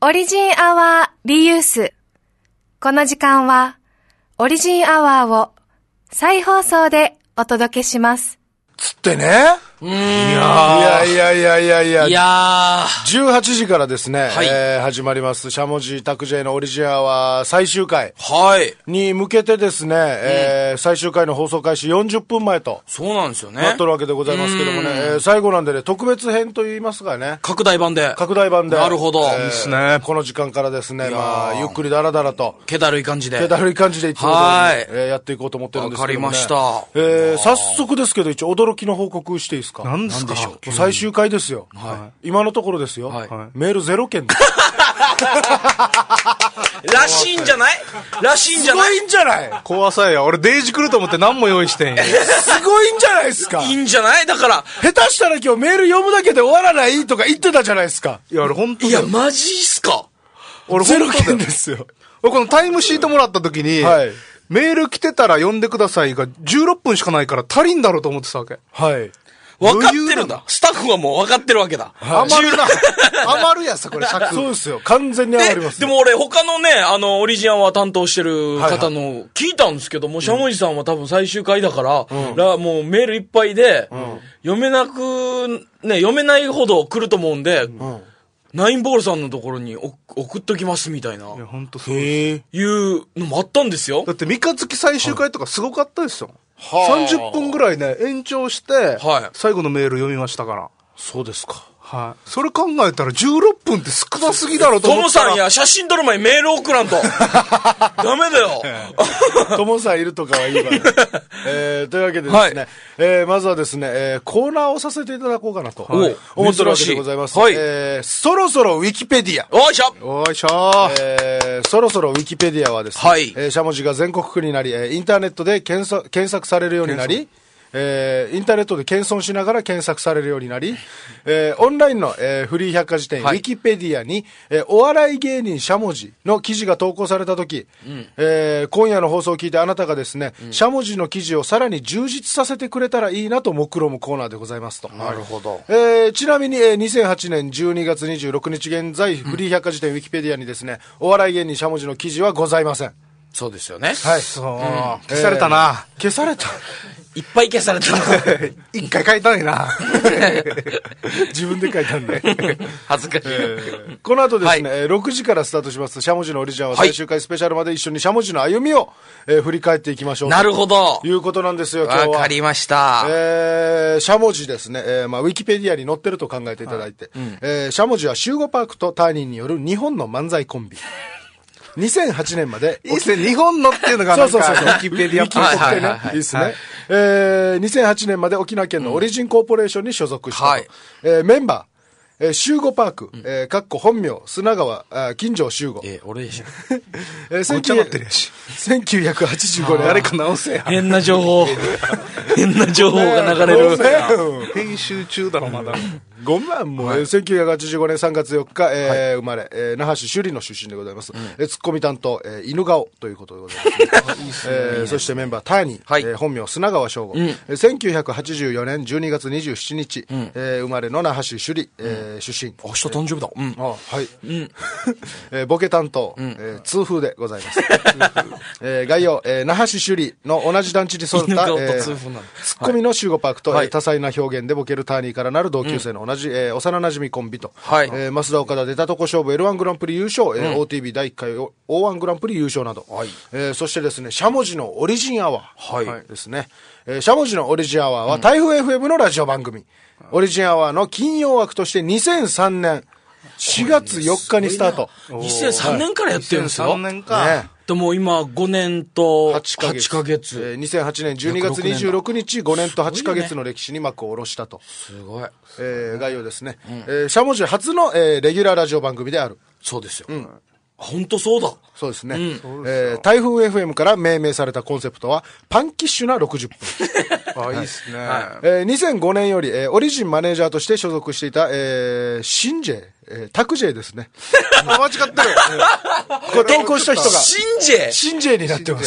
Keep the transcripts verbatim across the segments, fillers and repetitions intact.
オリジンアワーリユース。この時間はオリジンアワーを再放送でお届けします。 つってね。 うーん。いやいやいやいやいや。 いやー。じゅうはちじからですね、 はい、 えー、始まります、しゃもじタクジェのオリジンアワー最終回。 はい。 に向けてですね、うん、えー、最終回の放送開始よんじゅっぷんまえと。 そうなんですよね。 なっとるわけでございますけどもね、えー、最後なんでね、特別編と言いますがね。 拡大版で。 拡大版で。 なるほど。 えー、 いいっすね。 この時間からですね、まあ、ゆっくりだらだらと。 気だるい感じで。 気だるい感じでいつも、はい、えー、やっていこうと思ってるんですけども、ね。 わかりました。 えー、早速ですけど、一応驚きの報告していいですか？ 何ですか？ 最終回ですよ、はい、今のところですよ、はい、メールゼロ件ですらしいんじゃないらしいんじゃないすごいんじゃない。 怖さや。俺デイジ来ると思って何も用意してんや。 すごいんじゃないですか。 いいんじゃない。だから下手したら今日メール読むだけで終わらないとか言ってたじゃないですか。 いや俺本当いやマジっすか。 俺ゼロ件ですよ。 俺このタイムシートもらった時に、はい、メール来てたら読んでくださいがじゅうろっぷんしかないから足りんだろうと思ってたわけ。 はい。 分かってるんだ。スタッフはもう分かってるわけだ。 はい、余るな。余るやつこれ尺。 そうですよ。完全に余ります、 ね。でも俺他のね、あの、オリジンは担当してる方の聞いたんですけども、はいはい、しゃもじさんは多分最終回だから、うん、らもうメールいっぱいで、うん、読めなく、ね、読めないほど来ると思うんで、うん、ナインボールさんのところに送っときますみたいな。 いや、ほんとそう。いうのもあったんですよ。 だって三日月最終回とかすごかったですよ。はあ、さんじゅっぷんぐらいね、延長して、はい、最後のメール読みましたから。 そうですか。 はい。それ考えたらじゅうろっぷんって少なすぎだろと思ったら。 トモさんや写真撮る前にメール送らんと。ダメだよ。 トモさんいるとかはいいわね。えー、というわけでですね、はい、えー、まずはですね、えー、コーナーをさせていただこうかなと、はい、思ってるわけでございます。はい、えー、そろそろウィキペディア。 おいしょおいしょえー、そろそろウィキペディアはですね、はい、えー、しゃもじが全国区になり、インターネットで検索、検索されるようになり、えー、インターネットで検索しながら検索されるようになり、えー、オンラインの、えー、フリー百科事典、はい、ウィキペディアに、えー、お笑い芸人しゃもじの記事が投稿されたとき、うん、えー、今夜の放送を聞いてあなたがですね、うん、しゃもじの記事をさらに充実させてくれたらいいなと目論むコーナーでございますと。 なるほど。 えー、ちなみに、えー、にせんはちねんじゅうにがつにじゅうろくにち現在、フリー百科事典ウィキペディアにですね、お笑い芸人しゃもじの記事はございません。 そうですよね。 はい。 そう。うん、消されたな。 消された。 いっぱい消された。 一回書いたのにな。 自分で書いたんで。 恥ずかしい、えー。この後ですね、はい、ろくじからスタートします、しゃもじのオリジナル最終回スペシャルまで一緒にしゃもじの歩みを、えー、振り返っていきましょう。 なるほど。 ということなんですよ、今日は。 わかりました。 えー、しゃもじですね、えー、まあ、ウィキペディアに載ってると考えていただいて、はい、うん、えー、しゃもじはシューゴパークとターニンによる日本の漫才コンビ。にせんはちねんまで。 いいっすね。日本のっていうのがなんか、 そうそうそう。 ウィキペディアっぽいね。いいっすね。はい、えー、にせんはちねんまで沖縄県のオリジンコーポレーションに所属したと。はい、えー、メンバー、えー、シューゴパーク、うん、えー、かっこ本名、砂川、あ金城シューゴ。 えー、俺でしょ。 えー、せんきゅうひゃくはちじゅうごねん。 誰か直せや。 変な情報。変な情報が流れる。 編集中だろ、まだ。 ごめん、もう、はい、せんきゅうひゃくはちじゅうごねんさんがつよっか、えーはい、生まれ、えー、那覇市首里の出身でございます。うん、えー、ツッコミ担当、えー、犬顔ということでございます、ね。いいすね、えー、そしてメンバー、ターニー、はい、えー、本名、砂川翔吾、うん、えー。せんきゅうひゃくはちじゅうよねんじゅうにがつにじゅうしちにち、うん、えー、生まれの那覇市首里、えー、出身。 明日誕生日だ。うん。 あ、はい。うん、えー、ボケ担当、うん、えー、痛風でございます。えー、概要、えー、那覇市首里の同じ団地に育った、えー、ツッコミのシューゴパークと、はい、多彩な表現でボケるターニーからなる同級生の同じ、うん、えー、幼馴染コンビと、はい、えー、増田岡田出たとこ勝負 エルワン グランプリ優勝、うん、えー、オーティービー だいいっかい オーワン グランプリ優勝など、はい、えー、そしてですね、しゃもじのオリジンアワー、はい、ですね、えー、しゃもじのオリジンアワーは、うん、台風 エフエム のラジオ番組、オリジンアワーの金曜枠としてにせんさんねんしがつよっかにスタート。 にせんさんねんからやってるんですよ。 にせんさんねんか。ね、 でも今ごねんとはちかげつ。 えー、にせんはちねんじゅうにがつにじゅうろくにちごねんとはちかげつの歴史に幕を下ろしたと。 すごい。 えー、概要ですね。うん、えー、しゃもじ初の、えー、レギュラーラジオ番組である。 そうですよ。うん。本当そうだ。 そうですね。うん、えー、台風 エフエム から命名されたコンセプトは、パンキッシュなろくじゅっぷん。あ、いいっすね。はい、 えー、にせんごねんより、えー、オリジンマネージャーとして所属していた、えー、シンジェイ、えー、タクジェイですね。 間違ってる。 これ投稿した人が。 シンジェイシンジェイになってます。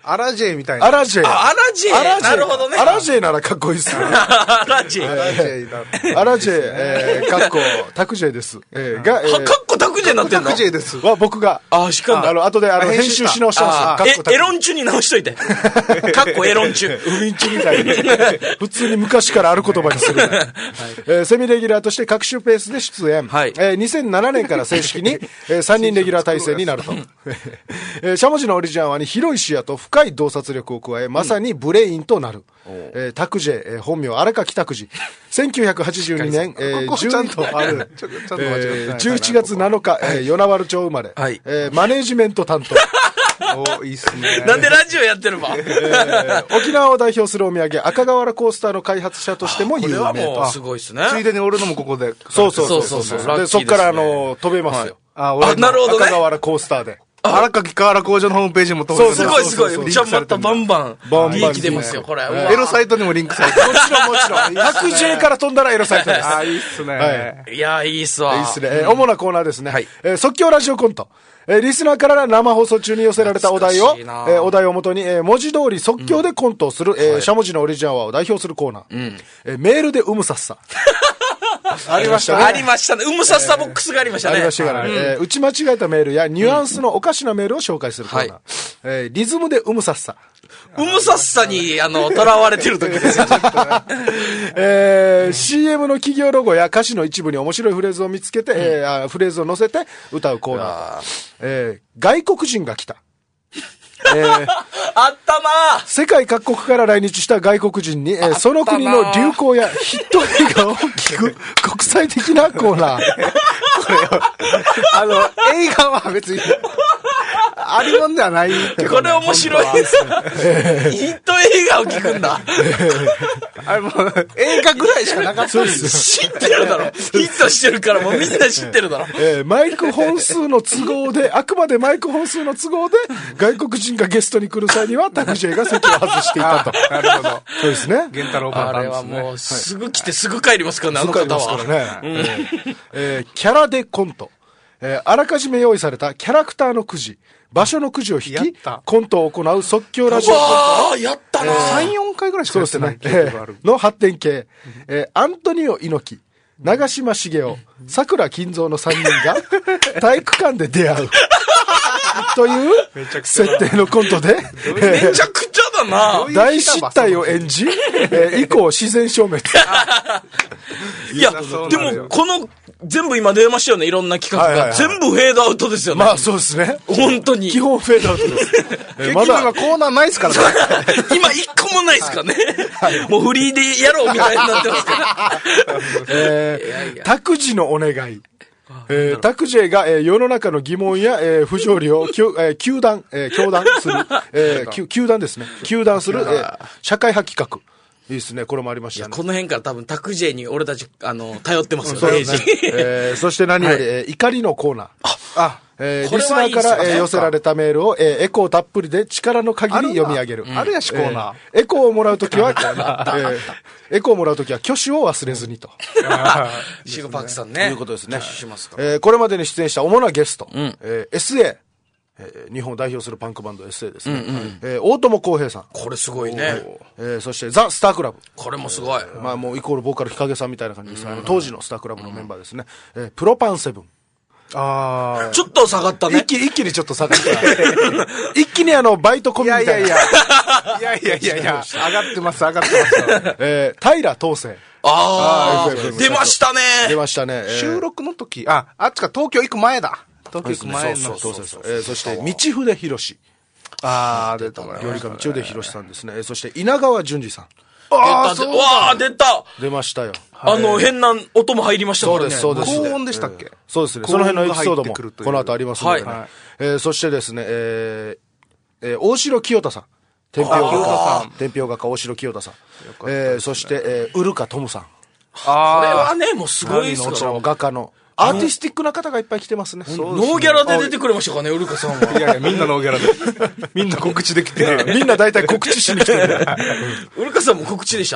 アラジェみたいな。 アラジェ。 あ、アラジェ。 アラジェ。 なるほどね。 アラジェならかっこいいっすね。 アラジェ。 アラジェだ。 アラジェ、えー、かっこ、タクジェです。えー、が、えは、 ー、 かっこタクジェになってんのタクジェです。 は僕が、 あ、しかんだ。 あの、後で、あの、編集し直したんですよ。かっこタクえ、エロンチュに直しといて。かっこエロンチュ。 ウミンチュみたいに。普通に昔からある言葉にする。はい、えー、セミレギュラーとして各種ペースで出演。はい、えー、にせんななねんから正式に、えー、さんにんレギュラー体制になると。えー、しゃもじのオリジナルはに広い視野と深い洞察力を加え、まさにブレインとなる。うん、えー、タクジェ、えー、本名荒垣拓司。せんきゅうひゃくはちじゅうにねん、えー、 ちゃんとある。ちょっと間違ってない。 じゅういちがつなのか、えー、与那原町生まれ。はい、えー、マネージメント担当。 おいいっすね。 なんでラジオやってるば、 えー、沖縄を代表するお土産、赤瓦コースターの開発者としても有名と。 これはもうすごいっすね。 ついでに俺のもここで。 そうそうそうそうそう。で、そっからあの、飛べますよ。 あ、なるほどね。 赤瓦コースターで。 荒垣河原工場のホームページも登録すごいすごい。じゃあまたバンバン利益出ますよ、これ。 エロサイトにもリンクされてる。 もちろんもちろん。ひゃくジェー から飛んだらエロサイトです。 あ、いいっすね。 いや、いいっすわ。 いいっすね。主なコーナーですね。即興ラジオコント。リスナーから生放送中に寄せられたお題を、お題をもとに、文字通り即興でコントをする、しゃもじのオリジナルを代表するコーナー。メールでうむさっさ。ありましたね。 ありましたね。うむさっさボックスがありましたね。 ありましたからね。えー、打ち間違えたメールやニュアンスのおかしなメールを紹介するコーナー。はい、えー、リズムでうむさっさ。 うむさっさに、あの、囚われてる時ですよ。 えー、シーエム の企業ロゴや歌詞の一部に面白いフレーズを見つけて、うん、えー、フレーズを載せて歌うコーナー。えー、外国人が来た。えー、 あったな世界各国から来日した外国人に、えー、その国の流行やヒット映画を聞く国際的なコーナー。 これよ。あの、映画は別に、ありもんではないけど、ね。 これ面白いですね。ヒット映画を聞くんだ。 あれもう、映画ぐらいしかなかったんですよ。知ってるだろ。ヒットしてるからもうみんな知ってるだろ。 えー、マイク本数の都合で、あくまでマイク本数の都合で、外国人がゲストに来る際には、タクジェが席を外していたと。 なるほど。 そうですね。 源太郎パターンですね。 あれはもう、すぐ来てすぐ帰りますからね、あの方は。 すぐ帰りますからね。えー、キャラでコント。えー、あらかじめ用意されたキャラクターのくじ、場所のくじを引き、コントを行う即興ラジオコントの。 やったな、えー、さん、よんかいぐらいしかやってない記憶がある。 の発展系、えー、アントニオ猪木、長嶋茂雄、桜金蔵のさんにんが体育館で出会う。という設定のコントで、 めちゃくちゃだな。 大失態を演じ、えー、以降自然消滅。 いや、でもこの、全部今出ましたよね、いろんな企画が。全部フェードアウトですよね。 まあそうですね。 本当に。 基本フェードアウトです。 結局今コーナーないですからね。 今一個もないですからね。もうフリーでやろうみたいになってますから。 えー、託児のお願い。えー、タクジェが、えー、世の中の疑問や、えー、不条理を、きゅえー、糾弾、えー、糾弾する、えー、糾弾ですね。糾弾する、えー、社会派企画。いいですね。これもありましたね。 この辺から多分タクジェに俺たち、あの、頼ってますよ、 そうですね。えー、そして何より、はい、えー、怒りのコーナー。あ、あ、えー、リスナーから、えー、寄せられたメールを、えー、エコーたっぷりで力の限り読み上げる。 あるやしコーナー。 えー、エコーをもらうときは、えー、エコーをもらうときは挙手を忘れずにと。 シグパックさんね。 ということですね。しますかえー、これまでに出演した主なゲスト。うん、えー、エスエー。えー、日本を代表するパンクバンド エスエー ですね。うんうん、えー、大友康平さん。 これすごいね。 えー、そしてザ・スタークラブ。 これもすごい。 えー、まあもうイコールボーカル日陰さんみたいな感じです、ね。当時のスタークラブのメンバーですね。えー、プロパンセブン。 ああ。ちょっと下がったね。 一気一気にちょっと下がった。一気にあの、バイトコミみたいな。 いやいやいや。いやいやいやいや。上がってます、上がってます。 えー、平東生。 ああ、出ましたね。 出ましたね。 収録の時、あ、あっちか東京行く前だ。東京行く前の。 そうそうそう。えー、そして、道筆博士。 ああ、出た。 料理家道筆博士さんですね。そして、稲川淳二さん。 ああ、わあ、出た出ましたよ。 あの、変な音も入りましたからね。 そうです、そうです。 高音でしたっけ？ そうですね。その辺のエピソードも、この後ありますのでね。え、そしてですね、えー、大城清田さん。天平画家。天平画家大城清田さん。えー、そして、えー、ウルカトムさん。 ああ。これはね、もうすごいですよ。こちらも画家の。アーティスティックな方がいっぱい来てますね。 ノーギャラで出てくれましたかね、ウルカさんは。 いやいや、みんなノーギャラで。みんな告知できてる。 みんな大体告知しに来てる。 ウルカさんも告知でした、あれ。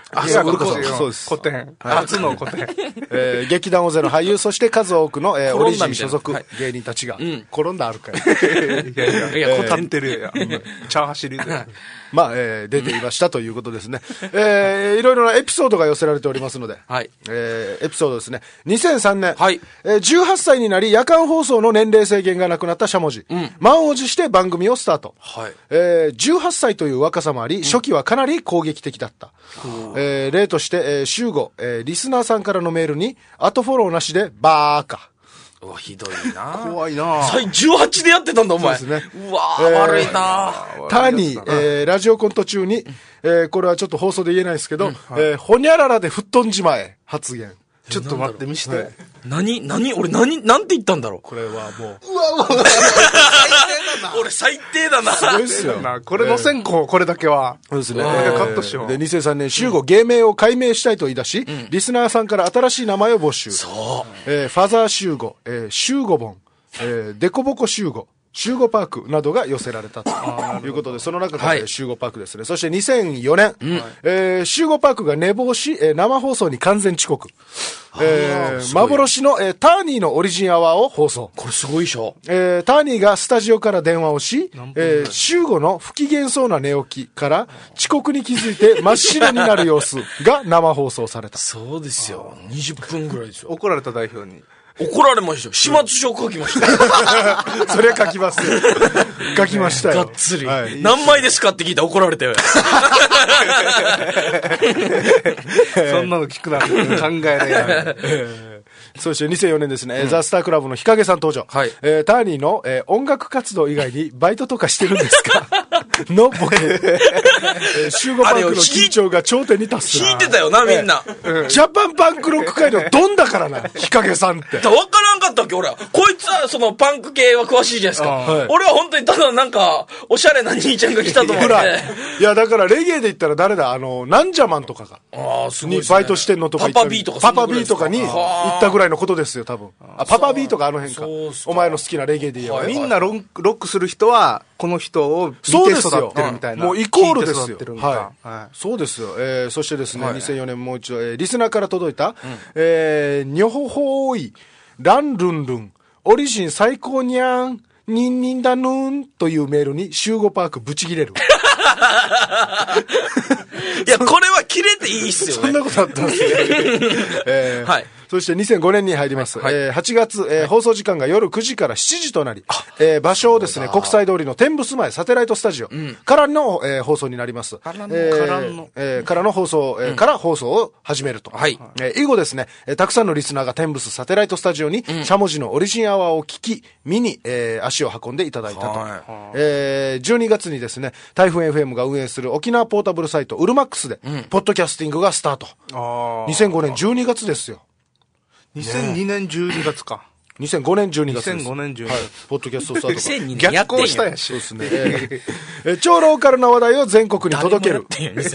あ、そうです。古典。初の古典。 えー、劇団大勢の俳優、そして数多くの、えー、オリジン所属芸人たちが、転んだあるかい。いやいや、いや、立ってるやん。チャー走りで。 まあ、えー、出ていましたということですね。えー、いろいろなエピソードが寄せられておりますので、 はい。 えー、エピソードですね。にせんさんねん、 はい。 えー、じゅうはっさいになり、夜間放送の年齢制限がなくなったしゃもじ。うん。満を持して番組をスタート。 はい。 えー、じゅうはっさいという若さもあり、初期はかなり攻撃的だった。うん、えー、例として、えー、週ご、えー、リスナーさんからのメールに、後フォローなしで、バーカ。 うわ、ひどいな怖いなじゅうはちでやってたんだ、お前。 そうですね。 うわー、えー、悪いなターニー、えー、ラジオコント中に、えー、これはちょっと放送で言えないですけど、うんはい、えー、ほにゃららで吹っ飛んじまえ、発言。 ちょっと待って、見して。はい、 何何俺何なんて言ったんだろうこれはもう。うわ、 もう、最低だな。 俺最低だな。 すごいっすよ。 これの選考、これだけは。 そうですね。 カットしよう。 で、にせんさんねん、週ご芸名を改名したいと言い出し、うん、リスナーさんから新しい名前を募集。 そう。 えー、ファザー週ご、えー、週ご本、えー、デコボコ週ご。週ごパークなどが寄せられたということで、その中から、はい、週ごパークですね。そしてにせんよねん、うんえー、週ごパークが寝坊し、えー、生放送に完全遅刻。えー、幻の、えー、ターニーのオリジンアワーを放送。 これすごいでしょ。 えー、ターニーがスタジオから電話をし、えー、週ごの不機嫌そうな寝起きから遅刻に気づいて真っ白になる様子が生放送された。 そうですよ。にじゅっぷんぐらいですよ。 怒られた代表に。 怒られましたよ。始末書書きました。 それは書きますよ。書きましたよ。 がっつり、はい。何枚ですかって聞いたら怒られたよ。 そんなの聞くなって考えられない。 そしてにせんよねんですね、うん、ザ・スタークラブの日陰さん登場。はい。えー、ターニーの、えー、音楽活動以外にバイトとかしてるんですかのボケ。えー、週ごパンクの緊張が頂点に達する。 聞いてたよな、みんな。 えーうん、ジャパンパンクロック界のドンだからな、日陰さんって。 わからんかったっけ、俺は。こいつは、その、パンク系は詳しいじゃないですか。はい、俺は本当にただなんか、おしゃれな兄ちゃんが来たと思って。 いや、だからレゲエで言ったら誰だあの、ナンジャマンとかが。 ああ、すごい、 ね。にバイトしてんのとか。 パパ B とか。 パパ B とかに行ったぐらいのことですよ、多分。あ、パパ B とかあの辺か。お前の好きなレゲエで言えば。 みんなロック、ロックする人は、この人を見て育ってるみたいな。 もうイコールですよ。はい。はい、そうですよ。えー、そしてですね、はい、にせんよねんもう一度、えー、リスナーから届いた、うん、えー、にょほほーい、ランルンルン、オリジン最高にゃん、ニンニンだぬーんというメールに週ごパークブチ切れる。 いや、これは切れていいっすよね。 そんなことあったんですね。えー、はい。そしてにせんごねんに入ります。はい、えー、はちがつ、えーはい、放送時間が夜くじからしちじとなり、えー、場所をですね、国際通りの天仏前サテライトスタジオからの、えー、放送になります。からの、えー、からの、えー、からの放送、えー、から放送を始めると。はい。えー、以後ですね、えー、たくさんのリスナーが天仏サテライトスタジオに、しゃもじのオリジンアワーを聞き、見に、えー、足を運んでいただいたと。はい、えー、じゅうにがつにですね、台風 エフエム が運営する沖縄ポータブルサイト、ウルマックスで、うん、ポッドキャスティングがスタート。あにせんごねんじゅうにがつですよ。 にせんにねんじゅうにがつか。 にせんごねんじゅうにがつです。 にせんごねんじゅうにがつ。 はい。ポッドキャストスタート。 にせんにねん逆行したやし。 そうですね。えー、超ローカルな話題を全国に届ける。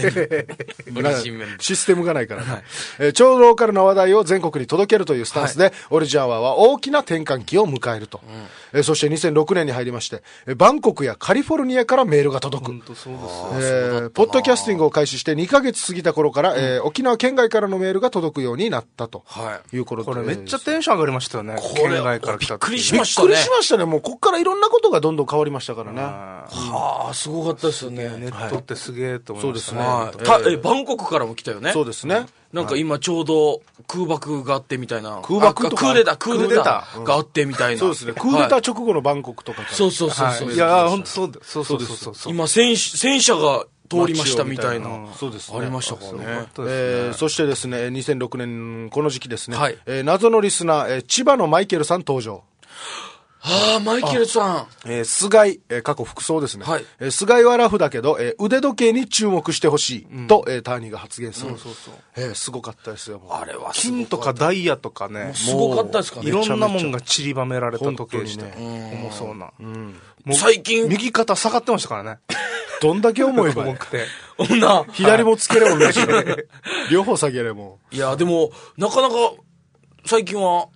システムがないからね。はい、えー。超ローカルな話題を全国に届けるというスタンスで、はい、オリジンアワーは大きな転換期を迎えると。うん、えー、そしてにせんろくねんに入りまして、えー、バンコクやカリフォルニアからメールが届く。本当そうですえー、ポッドキャスティングを開始してにかげつ過ぎた頃から、うん、えー、沖縄県外からのメールが届くようになったと。はい。いうことで。 これめっちゃテンション上がりましたよね。県外から来た。 びっくりしましたね。 びっくりしましたね。もうこっからいろんなことがどんどん変わりましたからね。 はあ、すごかったですよね。 ネットってすげえと思いましたね。 そうですね。はい、え、バンコクからも来たよね。 そうですね。 なんか今ちょうど空爆があってみたいな。 空爆とか。 クーデター、クーデターがあってみたいな。 そうですね。クーデター直後のバンコクとか。 そうそうそう。 いや、ほんとそうだ。そうそうそうそう。 今戦車が通りましたみたいな。 そうですね。 ありましたからね。 えー、そしてですね、にせんろくねん、この時期ですね。はい。えー、謎のリスナー、えー、千葉のマイケルさん登場。 ああ、マイケルさん。 えー、菅井、えー、過去服装ですね。はい。えー、菅井はラフだけど、えー、腕時計に注目してほしい、うん、と、えー、ターニーが発言する。そうそうそう。えー、すごかったですよ。 あれは金とかダイヤとかね。 すごかったですかね。 いろんなもんが散りばめられた時計して。ね、重そうな。うん。 もう最近。 右肩下がってましたからね。 どんだけ重いば重くて。 女。 左もつけれもね。両方下げれも。 いや、でも、なかなか、最近は、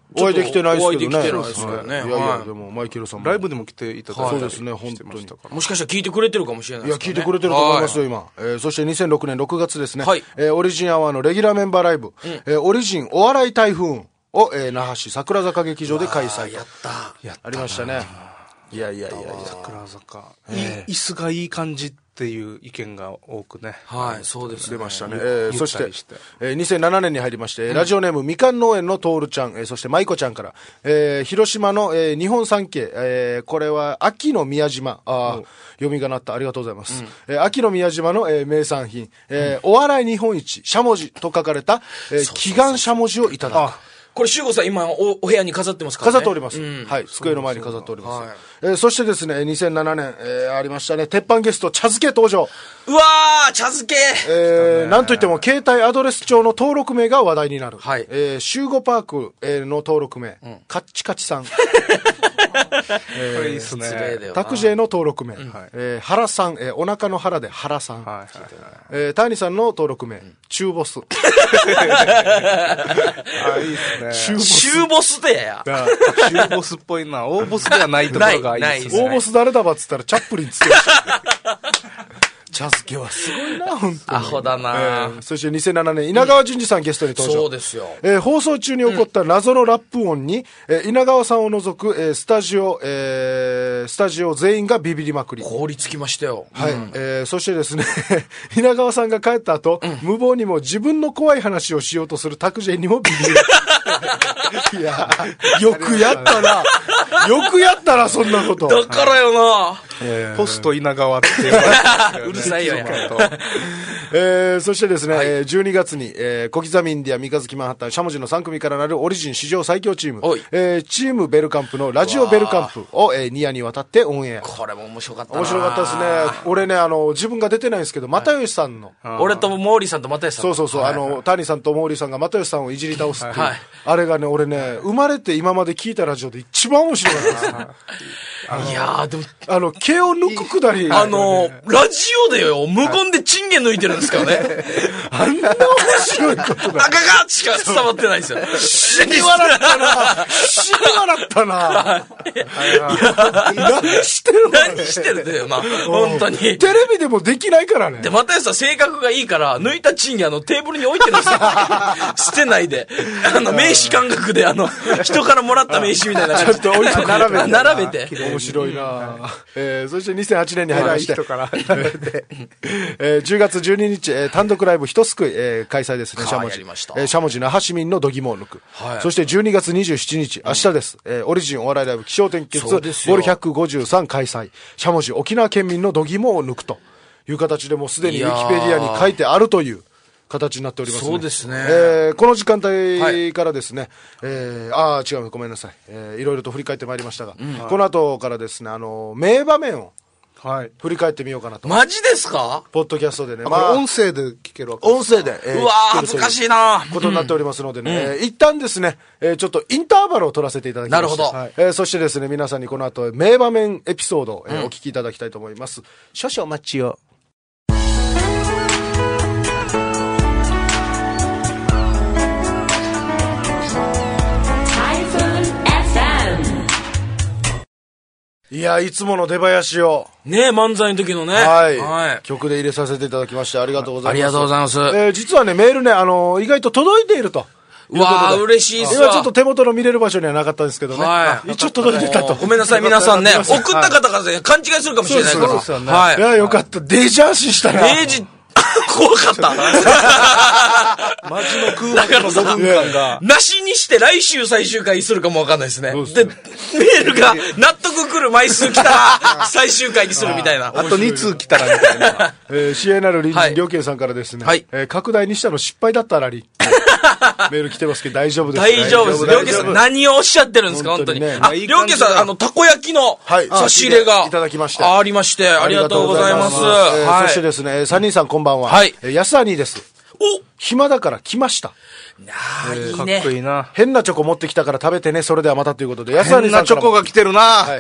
お会いできてないですけどね。 お会いできてないですよね。 いやいや、でもマイケルさんも。 ライブでも来ていただいて。 そうですね、本当に。 もしかしたら聞いてくれてるかもしれないですね。 いや、聞いてくれてると思いますよ、今。えー、そしてにせんろくねんろくがつですね。 はい。 えー、オリジンアワーのレギュラーメンバーライブ、えー、オリジンお笑い台風を、えー、那覇市桜坂劇場で開催。 やった。 やありましたね。いやいやいやいや。 桜坂。椅子がいい感じっていう意見が多くね。 はい、そうですね。 出ましたね。えー、そして、えー、にせんななねんに入りまして、うん、ラジオネームみかん農園のトールちゃん、えー、そしてまいこちゃんから、えー、広島の、えー、日本三景、えー、これは秋の宮島、あ、うん、読みがなった。ありがとうございます。うん、えー、秋の宮島の、えー、名産品、えーうん、お笑い日本一、しゃもじと書かれた、えー、祈願しゃもじをいただく。 これ、修吾さん、今お、お部屋に飾ってますからね。 飾っております。うん、はい。机の前に飾っております。はい、えー、そしてですね、にせんななねん、えー、ありましたね、鉄板ゲスト、茶漬け登場。 うわー、茶漬けえー、なんといっても、携帯アドレス帳の登録名が話題になる。 はい。 えー、集合パーク、えー、の登録名、うん、カッチカチさん。 えー、これいいっすね。 タクジェの登録名、うん、えー、原さん、えー、お腹の腹で原さん。はいはいはい、えー、谷さんの登録名、うん、中ボス。 あ、いいっすね。 中ボスでや。 中ボスっぽいな。大ボスではないところがいいですね。 大ボス誰だばっつったらチャップリンつける。茶漬けはすごいな、本当に。 アホだな、えー、そしてにせんななねん、稲川淳二さんゲストに登場。 そうですよ。 えー、放送中に起こった謎のラップ音に、うん、えー、稲川さんを除く、えー、スタジオ、えー、スタジオ全員がビビりまくり。 凍りつきましたよ。 はい。うん、えー、そしてですね、稲川さんが帰った後、うん、無謀にも自分の怖い話をしようとするタクジェにもビビる。いや、よくやったな。よくやったな、そんなこと。 だからよな。 えー、ポスト稲川って言われてうるさいよや。 えー、そしてですね、はい、じゅうにがつに、えー、小刻みインディア、三日月マンハッタン、しゃもじのさん組からなるオリジン史上最強チーム、えー、チームベルカンプのラジオベルカンプを、えー、に夜にわたってオンエア。 これも面白かったな。 面白かったですね。俺ね、あの、自分が出てないんですけど、又吉さんの。 はい、俺と毛利さんと又吉さん。 そうそうそう、はいはい、あの、谷さんと毛利さんが又吉さんをいじり倒すっていう。はい、あれがね、俺ね、生まれて今まで聞いたラジオで一番面白かったです。 いやー、でも、 あの、毛を抜くくだり。 あの、ラジオでよ、無言でチンゲ抜いてるんですからね。 あんな面白いことだ。 ガガガしか伝わってないですよ。 死に笑ったな。死に笑ったな。何してるの何してるんだよな。本当に。テレビでもできないからね。 で、またやさ、性格がいいから、抜いたチンゲあの、テーブルに置いてるんですよ。捨てないで。あの、名刺感覚で、あの、人からもらった名刺みたいな感じ。 ちょっと置いて並べて。並べて。 面白いな。えー、そしてにせんはちねんに入りまして、えー、じゅうがつじゅうににち、えー、単独ライブ一すくい、えー、開催ですね、しゃもじ。えー、しゃもじ那覇市民の度肝を抜く。はい、そしてじゅうにがつにじゅうしちにち、明日です。えー、オリジンお笑いライブ気象転結、ボルひゃくごじゅうさん開催。しゃもじ沖縄県民の度肝を抜くという形でもうすでにウィキペディアに書いてあるという。形になっておりますね。 そうですね。 えー、この時間帯からですね、はい、えー、ああ、違う、ごめんなさい。えー、いろいろと振り返ってまいりましたが、うん、この後からですね、あの、名場面を、はい。振り返ってみようかなと。 マジですか？ ポッドキャストでね。 まあ、音声で聞けるわけです。音声で。 えー、うわー、恥ずかしいなことになっておりますのでね、うんえー、一旦ですね、えー、ちょっとインターバルを取らせていただきます。 なるほど。 はい、えー、そしてですね、皆さんにこの後、名場面エピソードを、えーうん、お聞きいただきたいと思います。少々お待ちを。いや、いつもの出囃子を。 ねえ、漫才の時のね。 はい。はい。曲で入れさせていただきまして、ありがとうございます。ありがとうございます。えー、実はね、メールね、あのー、意外と届いていると。 うわー、嬉しいっすわ。 今ちょっと手元の見れる場所にはなかったんですけどね。はい。一応届いてたと。 ごめんなさい、皆さんね。送った方がね、勘違いするかもしれないから。そうですよね。 はい。いや、よかった。デジャーシしたな。 デジ、怖かった。 街の空気の部分感が。 なしにして来週最終回するかもわかんないですね。で、メールが納得くる枚数来たら最終回にするみたいな。 あとにつう来たらみたいな。 えー、シエナル隣人、りょうけいさんからですね。はい。えー、拡大にしたの失敗だったらり。メール来てますけど大丈夫です。 大丈夫です。りょうけいさん何をおっしゃってるんですか、本当に。あ、りょうけいさん、あの、たこ焼きの差し入れが。 いただきまして。 ありまして、ありがとうございます。 そしてですね、さんにんさんこんばんは。はい。安兄です。お暇だから来ました。 あー、いいね。 かっこいいな。 変なチョコ持ってきたから食べてね、それではまたということで、 安兄さん。変なチョコが来てるな。はい。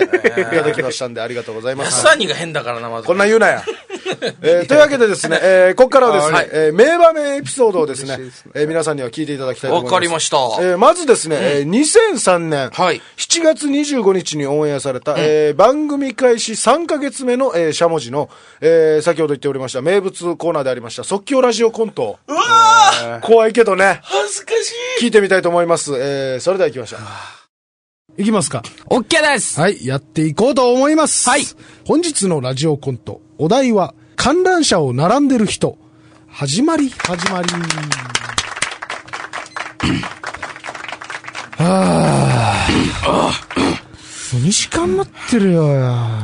変なチョコの差し入れ、いただきましたんで、ありがとうございます。 安兄が変だからな、まず。 こんな言うなや。 えー、というわけでですね、えー、ここからはですね、はい、えー、名場面エピソードをですね、すねえー、皆さんには聞いていただきたいと思います。 わかりました。 えー、まずですね、うんえー、にせんさんねん、はい、しちがつにじゅうごにちにオンエアされた、うんえー、番組開始さんかげつめの、えー、しゃもじの、えー、先ほど言っておりました名物コーナーでありました即興ラジオコント。 うわー、えー、怖いけどね。 恥ずかしい。 聞いてみたいと思います。えー、それでは行きましょう。 いきますか。 OK です。 はい、やっていこうと思います。はい。本日のラジオコント、お題は、観覧車を並んでる人。始まり、始まり。はぁ。にじかんなってるよ。